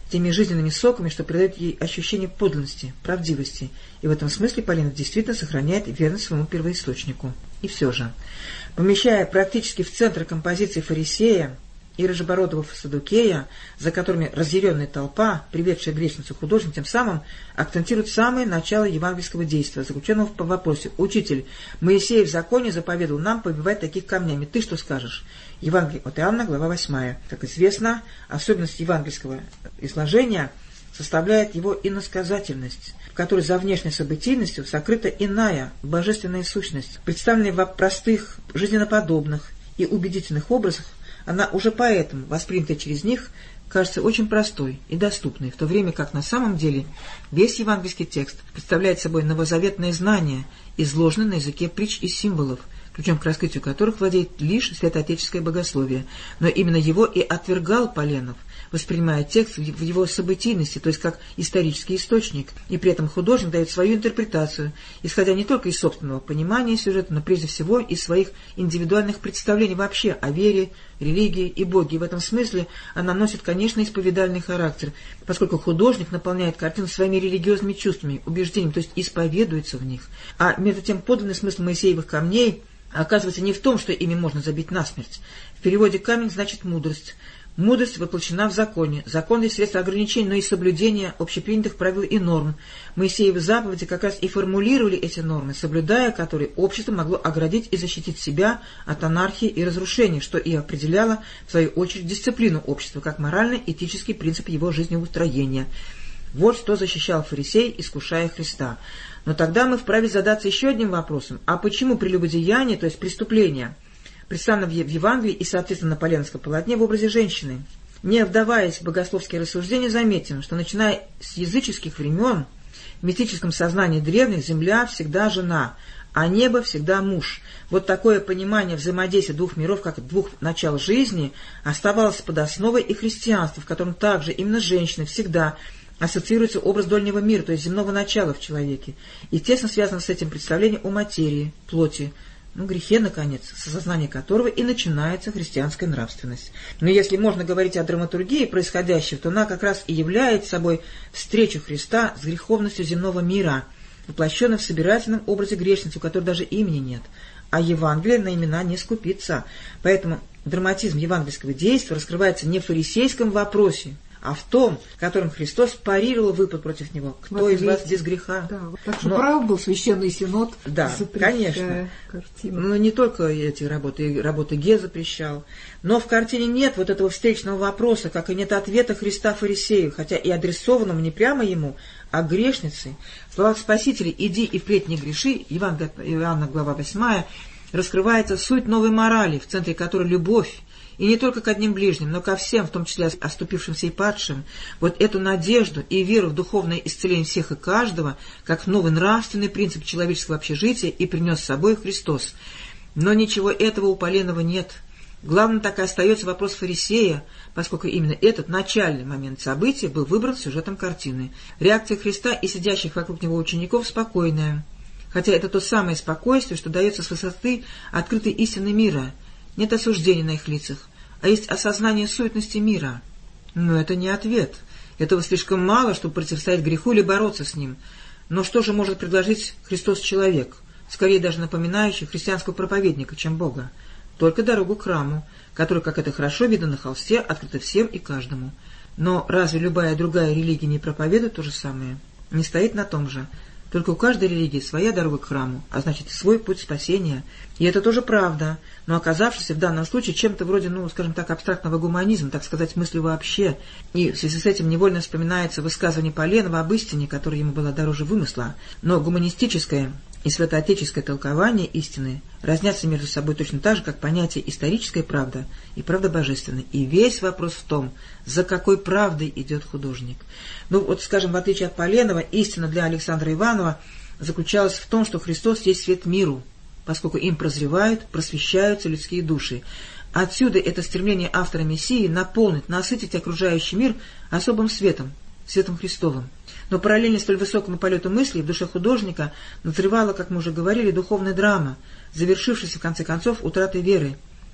теми жизненными соками, что придает ей ощущение подлинности, правдивости. И в этом смысле Поленов действительно сохраняет верность своему первоисточнику. И все же, помещая практически в центр композиции фарисея и рыжебородого саддукея, за которыми разъяренная толпа, приведшая грешницу художник, тем самым акцентирует самое начало евангельского действия, заключенного в вопросе: «Учитель, Моисей в законе заповедовал нам побивать таких камнями. Ты что скажешь?» Евангелие от Иоанна, глава 8. Как известно, особенность евангельского изложения составляет его иносказательность, в которой за внешней событийностью сокрыта иная, божественная сущность. Представленная в простых, жизненноподобных и убедительных образах, она уже поэтому, воспринятая через них, кажется очень простой и доступной, в то время как на самом деле весь евангельский текст представляет собой новозаветное знание, изложенное на языке притч и символов, ключом к раскрытию которых владеет лишь святоотеческое богословие. Но именно его и отвергал Поленов, воспринимая текст в его событийности, то есть как исторический источник, и при этом художник дает свою интерпретацию, исходя не только из собственного понимания сюжета, но прежде всего из своих индивидуальных представлений вообще о вере, религии и Боге. И в этом смысле она носит, конечно, исповедальный характер, поскольку художник наполняет картину своими религиозными чувствами, убеждениями, то есть исповедуется в них. А между тем подлинный смысл Моисеевых камней оказывается не в том, что ими можно забить насмерть. В переводе «камень» значит «мудрость». Мудрость воплощена в законе. Закон есть средство ограничения, но и соблюдения общепринятых правил и норм. Моисеевы заповеди как раз и формулировали эти нормы, соблюдая которые общество могло оградить и защитить себя от анархии и разрушений, что и определяло, в свою очередь, дисциплину общества, как морально-этический принцип его жизнеустроения. Вот что защищал фарисей, искушая Христа. Но тогда мы вправе задаться еще одним вопросом. А почему прелюбодеяние, то есть преступление, представлено в Евангелии и, соответственно, на Поленовском полотне в образе женщины? Не вдаваясь в богословские рассуждения, заметим, что, начиная с языческих времен, в мистическом сознании древних земля всегда жена, а небо всегда муж. Вот такое понимание взаимодействия двух миров, как двух начал жизни, оставалось под основой и христианства, в котором также именно женщина всегда ассоциируется образ дольнего мира, то есть земного начала в человеке, и тесно связано с этим представление о материи, плоти, грехе, наконец, с осознания которого и начинается христианская нравственность. Но если можно говорить о драматургии происходящего, то она как раз и является собой встречу Христа с греховностью земного мира, воплощенной в собирательном образе грешницы, у которой даже имени нет. А Евангелие на имена не скупится. Поэтому драматизм евангельского действия раскрывается не в фарисейском вопросе, а в том, которым Христос парировал выпад против него. Кто из вас без греха? Да, вот так что прав был священный синод. Да, конечно. Картину. Но не только эти работы, и работы Ге запрещал. Но в картине нет вот этого встречного вопроса, как и нет ответа Христа фарисею, хотя и адресованному не прямо ему, а грешнице. В словах Спасителя «иди и впредь не греши», Евангелие от Иоанна, глава 8, раскрывается суть новой морали, в центре которой любовь, и не только к одним ближним, но ко всем, в том числе оступившимся и падшим. Вот эту надежду и веру в духовное исцеление всех и каждого, как новый нравственный принцип человеческого общежития, и принес с собой Христос. Но ничего этого у Поленова нет. Главным так и остается вопрос фарисея, поскольку именно этот начальный момент события был выбран сюжетом картины. Реакция Христа и сидящих вокруг него учеников спокойная. Хотя это то самое спокойствие, что дается с высоты открытой истины мира. Нет осуждения на их лицах, а есть осознание суетности мира. Но это не ответ. Этого слишком мало, чтобы противостоять греху или бороться с ним. Но что же может предложить Христос-человек, скорее даже напоминающий христианского проповедника, чем Бога? Только дорогу к храму, который, как это хорошо видно на холсте, открыта всем и каждому. Но разве любая другая религия не проповедует то же самое? Не стоит на том же. Только у каждой религии своя дорога к храму, а значит, свой путь спасения. И это тоже правда, но оказавшись в данном случае чем-то вроде, скажем так, абстрактного гуманизма, так сказать, мысли вообще. И в связи с этим невольно вспоминается высказывание Поленова об истине, которая ему была дороже вымысла. Но гуманистическое и святоотеческое толкование истины разнятся между собой точно так же, как понятие историческая правда и правда божественная. И весь вопрос в том, за какой правдой идет художник. Скажем, в отличие от Поленова, истина для Александра Иванова заключалась в том, что Христос есть свет миру, поскольку им прозревают, просвещаются людские души. Отсюда это стремление автора Мессии наполнить, насытить окружающий мир особым светом, светом Христовым. Но параллельно столь высокому полету мыслей в душе художника назревала, как мы уже говорили, духовная драма, завершившаяся в конце концов утратой веры.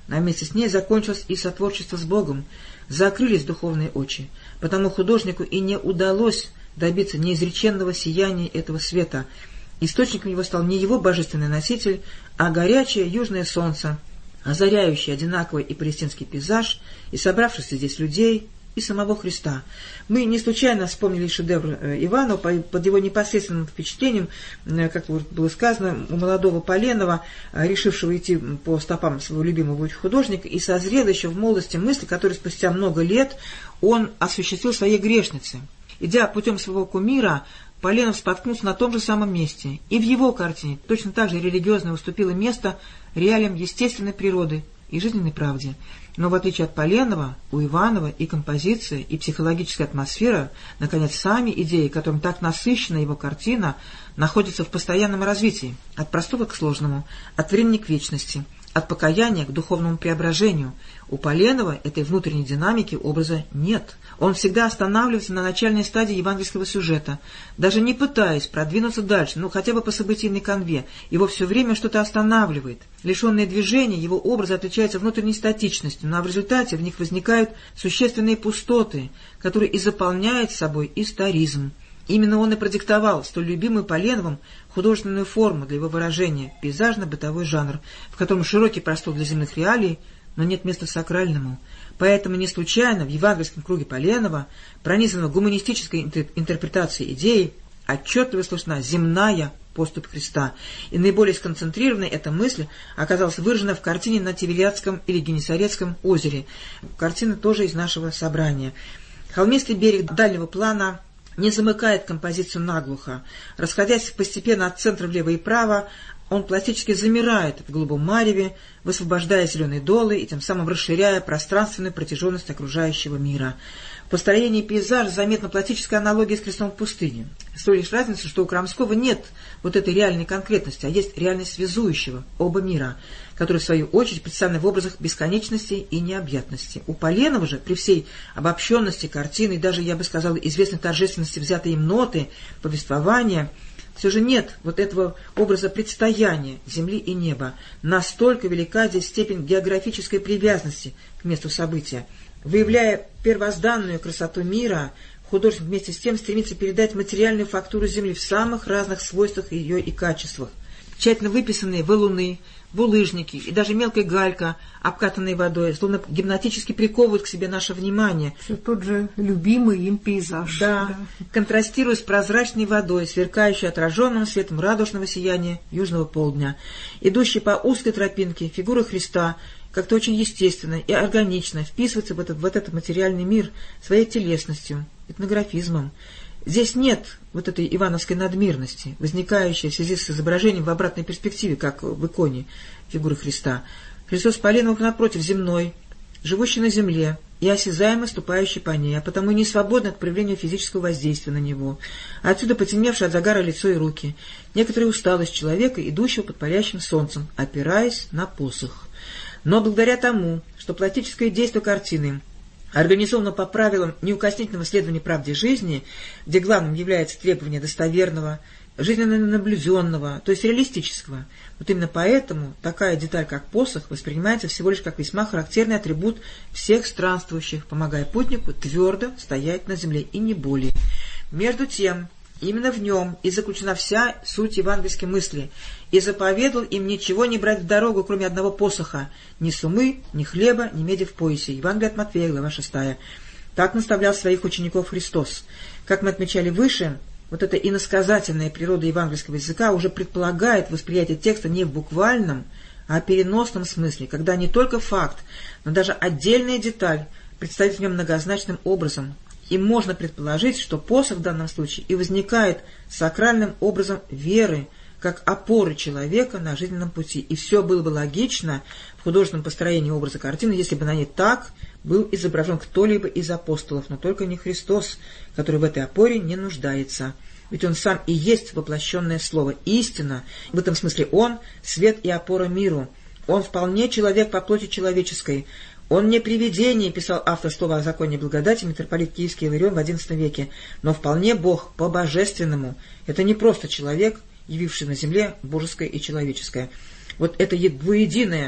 а вместе с ней закончилось и сотворчество с Богом, закрылись духовные очи, потому художнику и не удалось добиться неизреченного сияния этого света. Источником его стал не его божественный носитель, а горячее южное солнце, озаряющее одинаковый и палестинский пейзаж, и собравшихся здесь людей, и самого Христа. Мы не случайно вспомнили шедевр Иванова под его непосредственным впечатлением, как было сказано, у молодого Поленова, решившего идти по стопам своего любимого художника, и созрела еще в молодости мысль, которую спустя много лет он осуществил в своей грешнице. Идя путем своего кумира, Поленов споткнулся на том же самом месте, и в его картине точно так же религиозно уступило место реалиям естественной природы и жизненной правде. Но в отличие от Поленова, у Иванова и композиция, и психологическая атмосфера, наконец, сами идеи, которым так насыщена его картина, находятся в постоянном развитии, от простого к сложному, от времени к вечности, от покаяния к духовному преображению. У Поленова этой внутренней динамики образа нет. Он всегда останавливается на начальной стадии евангельского сюжета, даже не пытаясь продвинуться дальше, хотя бы по событийной канве. Его все время что-то останавливает. Лишенные движения, его образы отличаются внутренней статичностью, но в результате в них возникают существенные пустоты, которые и заполняют собой историзм. Именно он и продиктовал столь любимую Поленовым художественную форму для его выражения – пейзажно-бытовой жанр, в котором широкий простор для земных реалий, но нет места сакральному. Поэтому не случайно в евангельском круге Поленова, пронизанного гуманистической интерпретацией идеи, отчетливо слышна земная поступь Христа, и наиболее сконцентрированной эта мысль оказалась выражена в картине на Тивериадском или Генесарецком озере. Картина тоже из нашего собрания. Холмистый берег дальнего плана не замыкает композицию наглухо. Расходясь постепенно от центра влево и вправо, он пластически замирает в голубом мареве, высвобождая зеленые долы и тем самым расширяя пространственную протяженность окружающего мира. В построении пейзажа заметна пластическая аналогия с крестом в пустыне. С той лишь разницей, что у Крамского нет вот этой реальной конкретности, а есть реальность связующего оба мира, который в свою очередь представлен в образах бесконечности и необъятности. У Поленова же, при всей обобщенности картины и даже, я бы сказала, известной торжественности взятой им ноты, повествования, все же нет вот этого образа предстояния земли и неба. Настолько велика здесь степень географической привязанности к месту события. Выявляя первозданную красоту мира, художник вместе с тем стремится передать материальную фактуру Земли в самых разных свойствах ее и качествах. Тщательно выписанные валуны, булыжники и даже мелкая галька, обкатанные водой, словно гипнотически приковывают к себе наше внимание. Все тот же любимый им пейзаж. Да, контрастируя с прозрачной водой, сверкающей отраженным светом радужного сияния южного полдня. Идущий по узкой тропинке фигура Христа как-то очень естественно и органично вписывается в этот материальный мир своей телесностью, этнографизмом. Здесь нет вот этой ивановской надмирности, возникающей в связи с изображением в обратной перспективе, как в иконе фигуры Христа. Христос Поленов, напротив, земной, живущий на земле и осязаемо ступающий по ней, а потому не свободный от проявления физического воздействия на него. Отсюда потемневшее от загара лицо и руки, некоторая усталость человека, идущего под палящим солнцем, опираясь на посох. Но благодаря тому, что пластическое действие картины организовано по правилам неукоснительного следования правде жизни, где главным является требование достоверного, жизненно наблюденного, то есть реалистического. Вот именно поэтому такая деталь, как посох, воспринимается всего лишь как весьма характерный атрибут всех странствующих, помогая путнику твердо стоять на земле и не более. Между тем, именно в нем и заключена вся суть евангельской мысли. «И заповедал им ничего не брать в дорогу, кроме одного посоха, ни сумы, ни хлеба, ни меди в поясе». Евангелие от Матфея, глава 6. Так наставлял своих учеников Христос. Как мы отмечали выше, вот эта иносказательная природа евангельского языка уже предполагает восприятие текста не в буквальном, а в переносном смысле, когда не только факт, но даже отдельная деталь представит в нем многозначным образом. И можно предположить, что посох в данном случае и возникает сакральным образом веры, как опоры человека на жизненном пути. И все было бы логично в художественном построении образа картины, если бы на ней так был изображен кто-либо из апостолов, но только не Христос, который в этой опоре не нуждается. Ведь он сам и есть воплощенное слово, истина. В этом смысле он — свет и опора миру. Он вполне человек по плоти человеческой. Он не привидение, писал автор слова о законе благодати, митрополит Киевский Иларион в XI веке, но вполне Бог по-божественному. Это не просто человек, явивший на земле божеское и человеческое. Вот это двуединое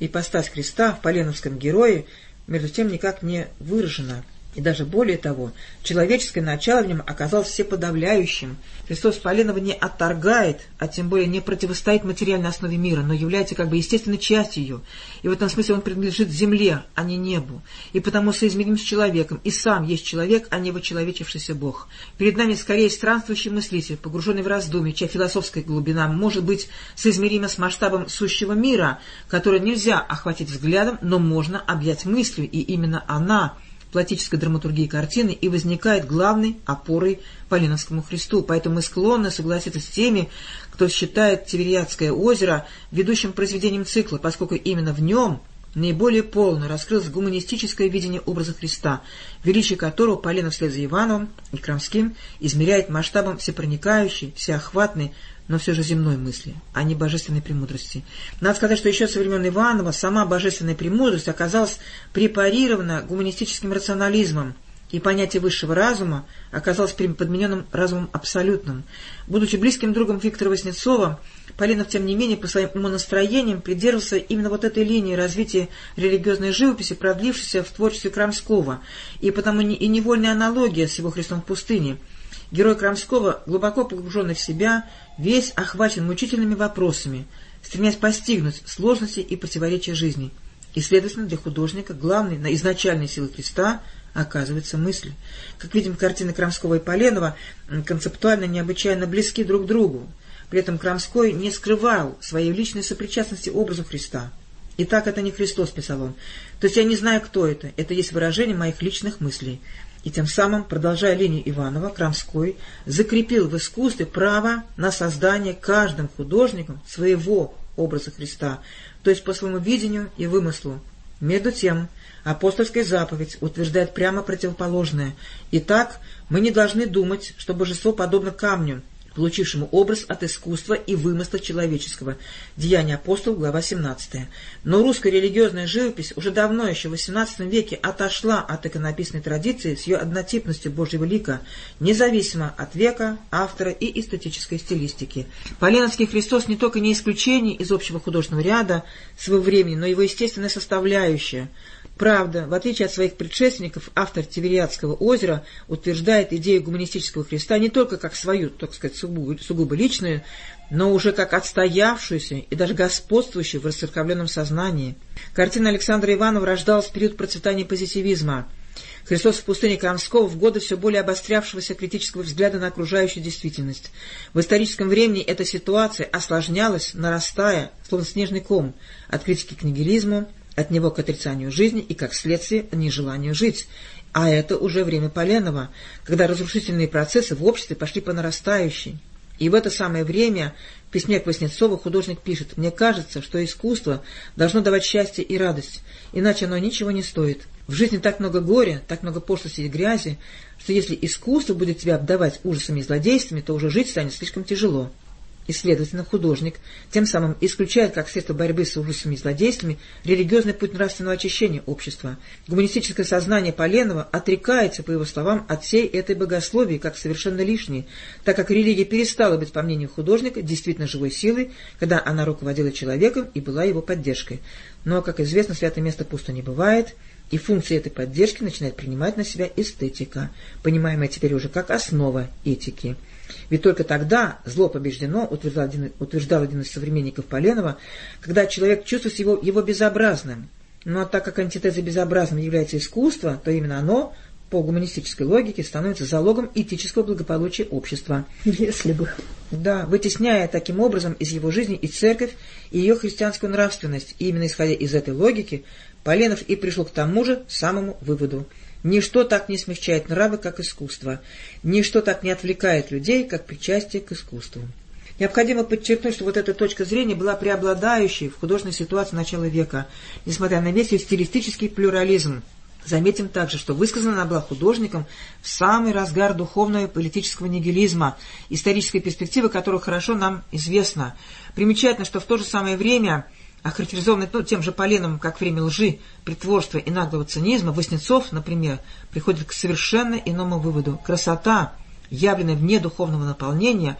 ипостась Христа в поленовском герое между тем никак не выражена. И даже более того, человеческое начало в нем оказалось всеподавляющим. Христос Поленова не отторгает, а тем более не противостоит материальной основе мира, но является как бы естественной частью ее. И в этом смысле он принадлежит земле, а не небу. И потому соизмерим с человеком, и сам есть человек, а не вочеловечившийся Бог. Перед нами скорее странствующий мыслитель, погруженный в раздумья, чья философская глубина может быть соизмерима с масштабом сущего мира, который нельзя охватить взглядом, но можно объять мыслью, и именно она – платической драматургии картины и возникает главной опорой Поленовскому Христу. Поэтому мы склонны согласиться с теми, кто считает Тивериадское озеро ведущим произведением цикла, поскольку именно в нем наиболее полно раскрылось гуманистическое видение образа Христа, величие которого Поленов вслед за Ивановым и Крамским измеряет масштабом всепроникающей, всеохватной, но все же земной мысли, а не божественной премудрости. Надо сказать, что еще со времен Иванова сама божественная премудрость оказалась препарирована гуманистическим рационализмом, и понятие высшего разума оказалось подмененным разумом абсолютным. Будучи близким другом Виктора Васнецова, Поленов, тем не менее, по своим умонастроениям придерживался именно вот этой линии развития религиозной живописи, продлившейся в творчестве Крамского, и потому и невольная аналогия с его «Христом в пустыне». Герой Крамского, глубоко погруженный в себя, весь охвачен мучительными вопросами, стремясь постигнуть сложности и противоречия жизни. И, следовательно, для художника главной, изначальной силой Христа оказывается мысль. Как видим, картины Крамского и Поленова концептуально необычайно близки друг к другу. При этом Крамской не скрывал своей личной сопричастности образу Христа. «Итак, это не Христос», — писал он. «То есть я не знаю, кто это. Это есть выражение моих личных мыслей». И тем самым, продолжая линию Иванова, Крамской закрепил в искусстве право на создание каждым художником своего образа Христа, то есть по своему видению и вымыслу. Между тем, апостольская заповедь утверждает прямо противоположное. Итак, мы не должны думать, что божество подобно камню, получившему образ от искусства и вымысла человеческого. Деяния апостолов, глава 17. Но русская религиозная живопись уже давно, еще в XVIII веке, отошла от иконописной традиции с ее однотипностью Божьего лика, независимо от века, автора и эстетической стилистики. Поленовский Христос не только не исключение из общего художественного ряда своего времени, но и его естественная составляющая. Правда, в отличие от своих предшественников, автор Тивериадского озера утверждает идею гуманистического Христа не только как свою, так сказать, сугубо личную, но уже как отстоявшуюся и даже господствующую в расцерковленном сознании. Картина Александра Иванова рождалась в период процветания позитивизма. «Христос в пустыне» Крамского в годы все более обострявшегося критического взгляда на окружающую действительность. В историческом времени эта ситуация осложнялась, нарастая, словно снежный ком, от критики к нигилизму, от него к отрицанию жизни и, как следствие, нежеланию жить. А это уже время Поленова, когда разрушительные процессы в обществе пошли по нарастающей. И в это самое время в письме к Васнецову художник пишет: «Мне кажется, что искусство должно давать счастье и радость, иначе оно ничего не стоит. В жизни так много горя, так много пошлости и грязи, что если искусство будет тебя обдавать ужасами и злодействами, то уже жить станет слишком тяжело». И, следовательно, художник тем самым исключает как средство борьбы с ужасами и злодействами религиозный путь нравственного очищения общества. Гуманистическое сознание Поленова отрекается, по его словам, от всей этой богословии как совершенно лишней, так как религия перестала быть, по мнению художника, действительно живой силой, когда она руководила человеком и была его поддержкой. Но, как известно, святое место пусто не бывает, и функции этой поддержки начинает принимать на себя эстетика, понимаемая теперь уже как основа этики. Ведь только тогда зло побеждено, утверждал один из современников Поленова, когда человек чувствует его безобразным. Но так как антитезой безобразным является искусство, то именно оно, по гуманистической логике, становится залогом этического благополучия общества. Если бы. Да, вытесняя таким образом из его жизни и церковь, и ее христианскую нравственность. И именно исходя из этой логики, Поленов и пришел к тому же самому выводу. Ничто так не смягчает нравы, как искусство. Ничто так не отвлекает людей, как причастие к искусству. Необходимо подчеркнуть, что вот эта точка зрения была преобладающей в художественной ситуации начала века, несмотря на весь ее стилистический плюрализм. Заметим также, что высказана она была художником в самый разгар духовного и политического нигилизма, историческая перспектива которого хорошо нам известна. Примечательно, что в то же самое время, охарактеризованный тем же Поленовым как время лжи, притворства и наглого цинизма, Васнецов, например, приходит к совершенно иному выводу. Красота, явленная вне духовного наполнения,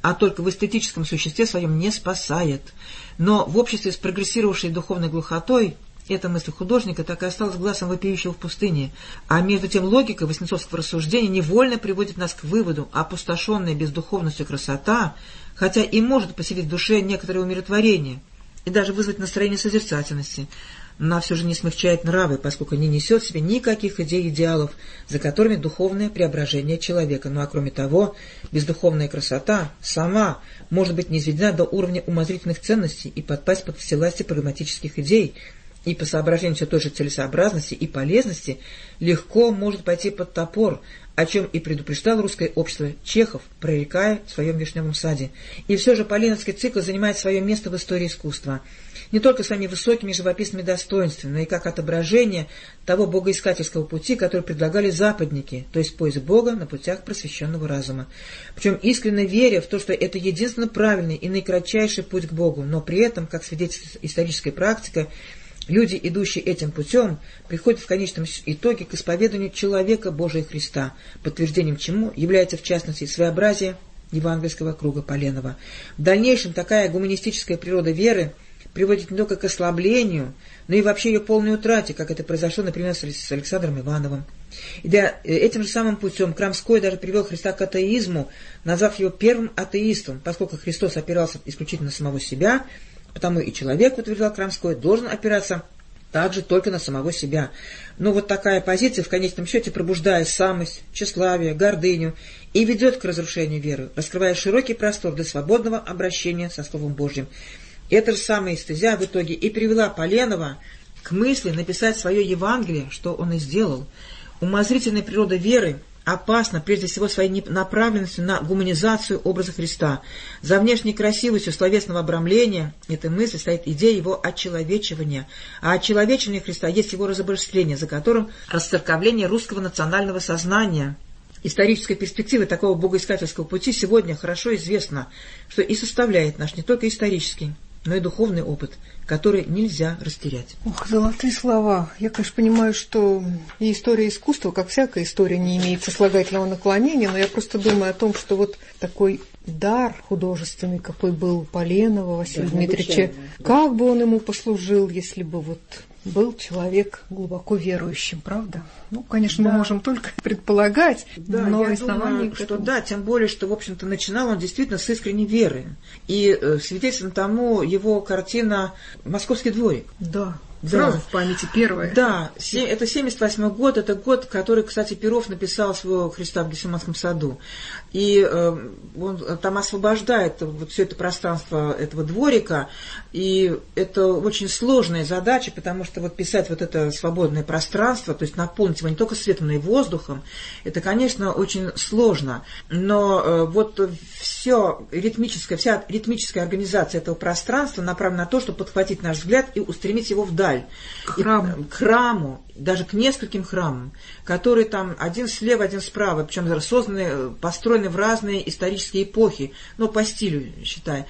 а только в эстетическом существе своем не спасает. Но в обществе с прогрессировавшей духовной глухотой эта мысль художника так и осталась глазом вопиющего в пустыне. А между тем логика воснецовского рассуждения невольно приводит нас к выводу: опустошенная бездуховностью красота, хотя и может поселить в душе некоторое умиротворение и даже вызвать настроение созерцательности, но все же не смягчает нравы, поскольку не несет в себе никаких идей и идеалов, за которыми духовное преображение человека. Ну а кроме того, бездуховная красота сама может быть низведена до уровня умозрительных ценностей и подпасть под всевластие прагматических идей, и по соображению все той же целесообразности и полезности легко может пойти под топор, о чем и предупреждал русское общество Чехов, прорекая в своем «Вишневом саде». И все же полиновский цикл занимает свое место в истории искусства. Не только своими высокими живописными достоинствами, но и как отображение того богоискательского пути, который предлагали западники, то есть поиск Бога на путях просвещенного разума. Причем искренне веря в то, что это единственно правильный и наикратчайший путь к Богу, но при этом, как свидетельствует историческая практика, люди, идущие этим путем, приходят в конечном итоге к исповеданию человека Божия Христа, подтверждением чему является в частности своеобразие евангельского круга Поленова. В дальнейшем такая гуманистическая природа веры приводит не только к ослаблению, но и вообще ее полной утрате, как это произошло, например, с Александром Ивановым. И этим же самым путем Крамской даже привел Христа к атеизму, назвав его первым атеистом, поскольку Христос опирался исключительно на самого себя. Потому и человек, утверждал Крамской, должен опираться также только на самого себя. Но вот такая позиция в конечном счете пробуждает самость, тщеславие, гордыню и ведет к разрушению веры, раскрывая широкий простор для свободного обращения со Словом Божьим. Эта же самая эстезия в итоге и привела Поленова к мысли написать свое Евангелие, что он и сделал. Умозрительная природа веры опасна прежде всего своей направленностью на гуманизацию образа Христа. За внешней красивостью словесного обрамления этой мысли стоит идея его очеловечивания. А очеловечивание Христа есть его разобожествление, за которым расцерковление русского национального сознания. Исторической перспективы такого богоискательского пути сегодня хорошо известно, что и составляет наш не только исторический, но и духовный опыт, который нельзя растерять. Ох, золотые слова. Я, конечно, понимаю, что и история искусства, как всякая история, не имеет сослагательного наклонения, но я просто думаю о том, что вот такой дар художественный, какой был у Поленова Василия Дмитриевича, как бы он ему послужил, если бы вот был человек глубоко верующим, правда? Ну, конечно, мы можем только предполагать, но основания... что да, тем более, что, в общем-то, начинал он действительно с искренней веры. И свидетельством тому его картина «Московский дворик». Да. Сразу в памяти первое. Да, это 78 год, это год, который, кстати, Перов написал своего «Христа в Гефсиманском саду». И он там освобождает вот все это пространство этого дворика, и это очень сложная задача, потому что вот писать вот это свободное пространство, то есть наполнить его не только светом, но и воздухом, это, конечно, очень сложно. Но вот вся ритмическая организация этого пространства направлена на то, чтобы подхватить наш взгляд и устремить его вдаль. К храму, даже к нескольким храмам, которые там один слева, один справа, причем построены в разные исторические эпохи, ну, по стилю, считаю,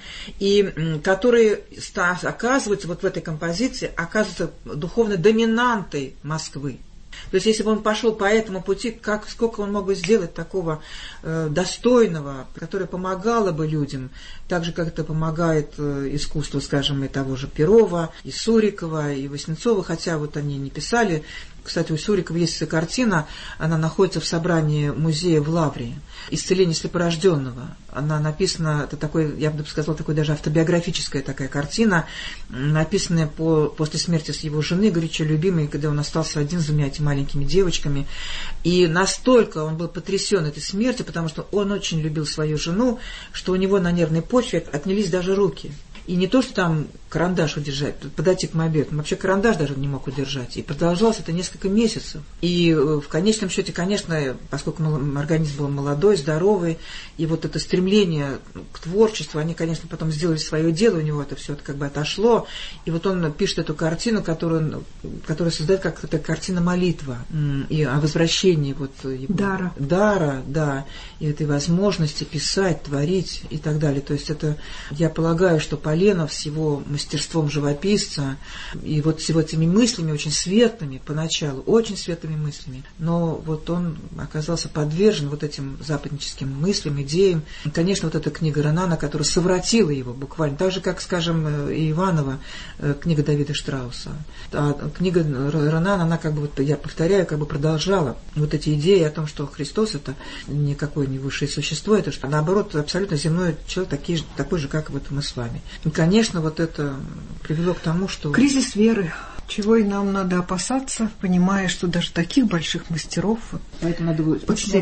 и которые оказываются вот в этой композиции, оказываются духовной доминантой Москвы. То есть, если бы он пошел по этому пути, сколько он мог бы сделать такого достойного, которое помогало бы людям, так же, как это помогает искусству, скажем, и того же Перова, и Сурикова, и Васнецова, хотя вот они не писали. Кстати, у Сурикова есть картина, она находится в собрании музея в Лавре, «Исцеление слепорожденного». Она написана, это такой, я бы сказала, такой даже автобиографическая такая картина, написанная после смерти его жены, горячо любимой, когда он остался один с двумя этими маленькими девочками. И настолько он был потрясен этой смертью, потому что он очень любил свою жену, что у него на нервной почве отнялись даже руки. И не то, что там карандаш удержать, подойти к мобилу, вообще карандаш даже не мог удержать. И продолжалось это несколько месяцев. И в конечном счете, конечно, поскольку организм был молодой, здоровый, и вот это стремление к творчеству, они, конечно, потом сделали свое дело, у него это все как бы отошло. И вот он пишет эту картину, которую создает как эта картина-молитва, и о возвращении вот его дара, да, и этой возможности писать, творить и так далее. То есть это, я полагаю, что Поленов с его мастерством живописца и вот с его этими мыслями очень светлыми поначалу, очень светлыми мыслями. Но вот он оказался подвержен вот этим западническим мыслям, идеям. И, конечно, вот эта книга Ренана, которая совратила его буквально, так же, как, скажем, и Иванова, книга Давида Штрауса. А книга Ренана, она как бы, вот, я повторяю, как бы продолжала вот эти идеи о том, что Христос — это никакое не высшее существо, это что, наоборот, абсолютно земной человек, такой же, как вот мы с вами. И, конечно, вот это привело к тому, что... Кризис веры. Чего и нам надо опасаться, понимая, что даже таких больших мастеров... Поэтому надо быть очень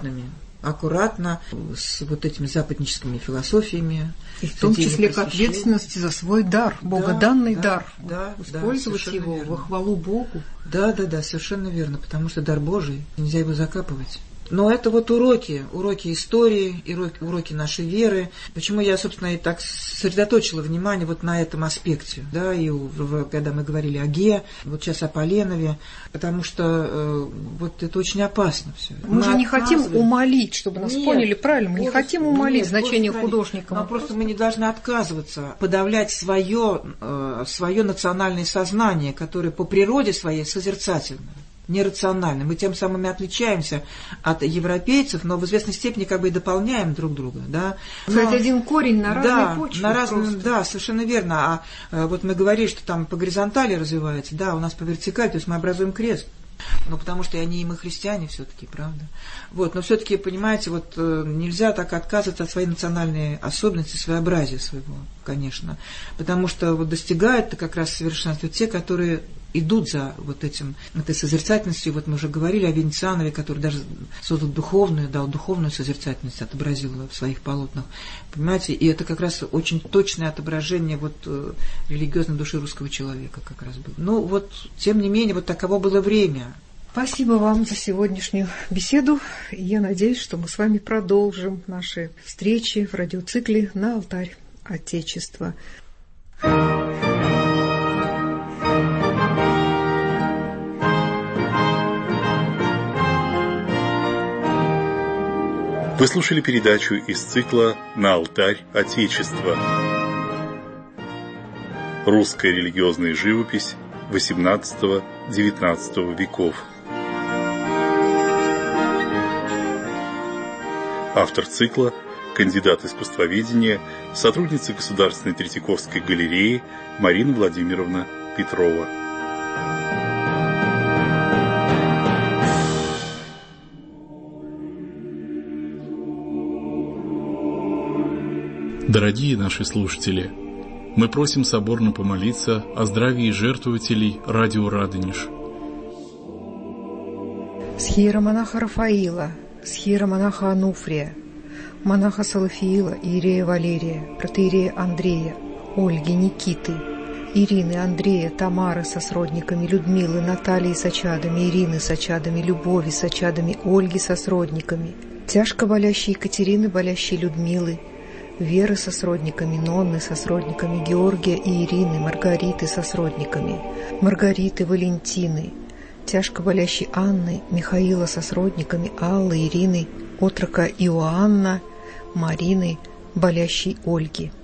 аккуратно с вот этими западническими философиями. И в том числе к ответственности за свой дар, богоданный дар. Использовать его во хвалу Богу. Да, совершенно верно, потому что дар Божий, нельзя его закапывать. Но это вот уроки истории, уроки нашей веры. Почему я, собственно, и так сосредоточила внимание вот на этом аспекте, да, и когда мы говорили о Ге, вот сейчас о Поленове, потому что вот это очень опасно все. Мы же не хотим умалить, чтобы нас поняли правильно, мы не хотим умалить значение художника. Но просто мы не должны отказываться, подавлять свое национальное сознание, которое по природе своей созерцательное. Нерационально. Мы тем самым и отличаемся от европейцев, но в известной степени как бы и дополняем друг друга. Да? Кстати, один корень на разные почвы. На разные, да, совершенно верно. А вот мы говорили, что там по горизонтали развивается, да, у нас по вертикали, то есть мы образуем крест. Ну, потому что они и мы христиане все-таки, правда. Вот, но все-таки, понимаете, вот нельзя так отказываться от своей национальной особенности, своеобразия своего, конечно. Потому что вот достигают как раз совершенства те, которые идут за вот этой созерцательностью. Вот мы уже говорили о Венецианове, который даже создал дал духовную созерцательность, отобразил в своих полотнах. Понимаете, и это как раз очень точное отображение вот религиозной души русского человека как раз было. Ну вот, тем не менее, вот таково было время. Спасибо вам за сегодняшнюю беседу. Я надеюсь, что мы с вами продолжим наши встречи в радиоцикле «На алтарь Отечества». Вы слушали передачу из цикла «На алтарь Отечества». Русская религиозная живопись XVIII-XIX веков. Автор цикла – кандидат искусствоведения, сотрудница Государственной Третьяковской галереи Марина Владимировна Петрова. Дорогие наши слушатели, мы просим соборно помолиться о здравии жертвователей радио «Радонеж». Схиеромонаха Рафаила, схиеромонаха Ануфрия, монаха Салафиила, иерея Валерия, протоиерея Андрея, Ольги, Никиты, Ирины, Андрея, Тамары со сродниками, Людмилы, Натальи с очадами, Ирины с очадами, Любови с очадами, Ольги со сродниками, тяжко болящей Екатерины, болящей Людмилы, Веры со сродниками, Нонны со сродниками, Георгия и Ирины, Маргариты со сродниками, Маргариты, Валентины, тяжко болящей Анны, Михаила со сродниками, Аллы, Ирины, отрока Иоанна, Марины, болящей Ольги.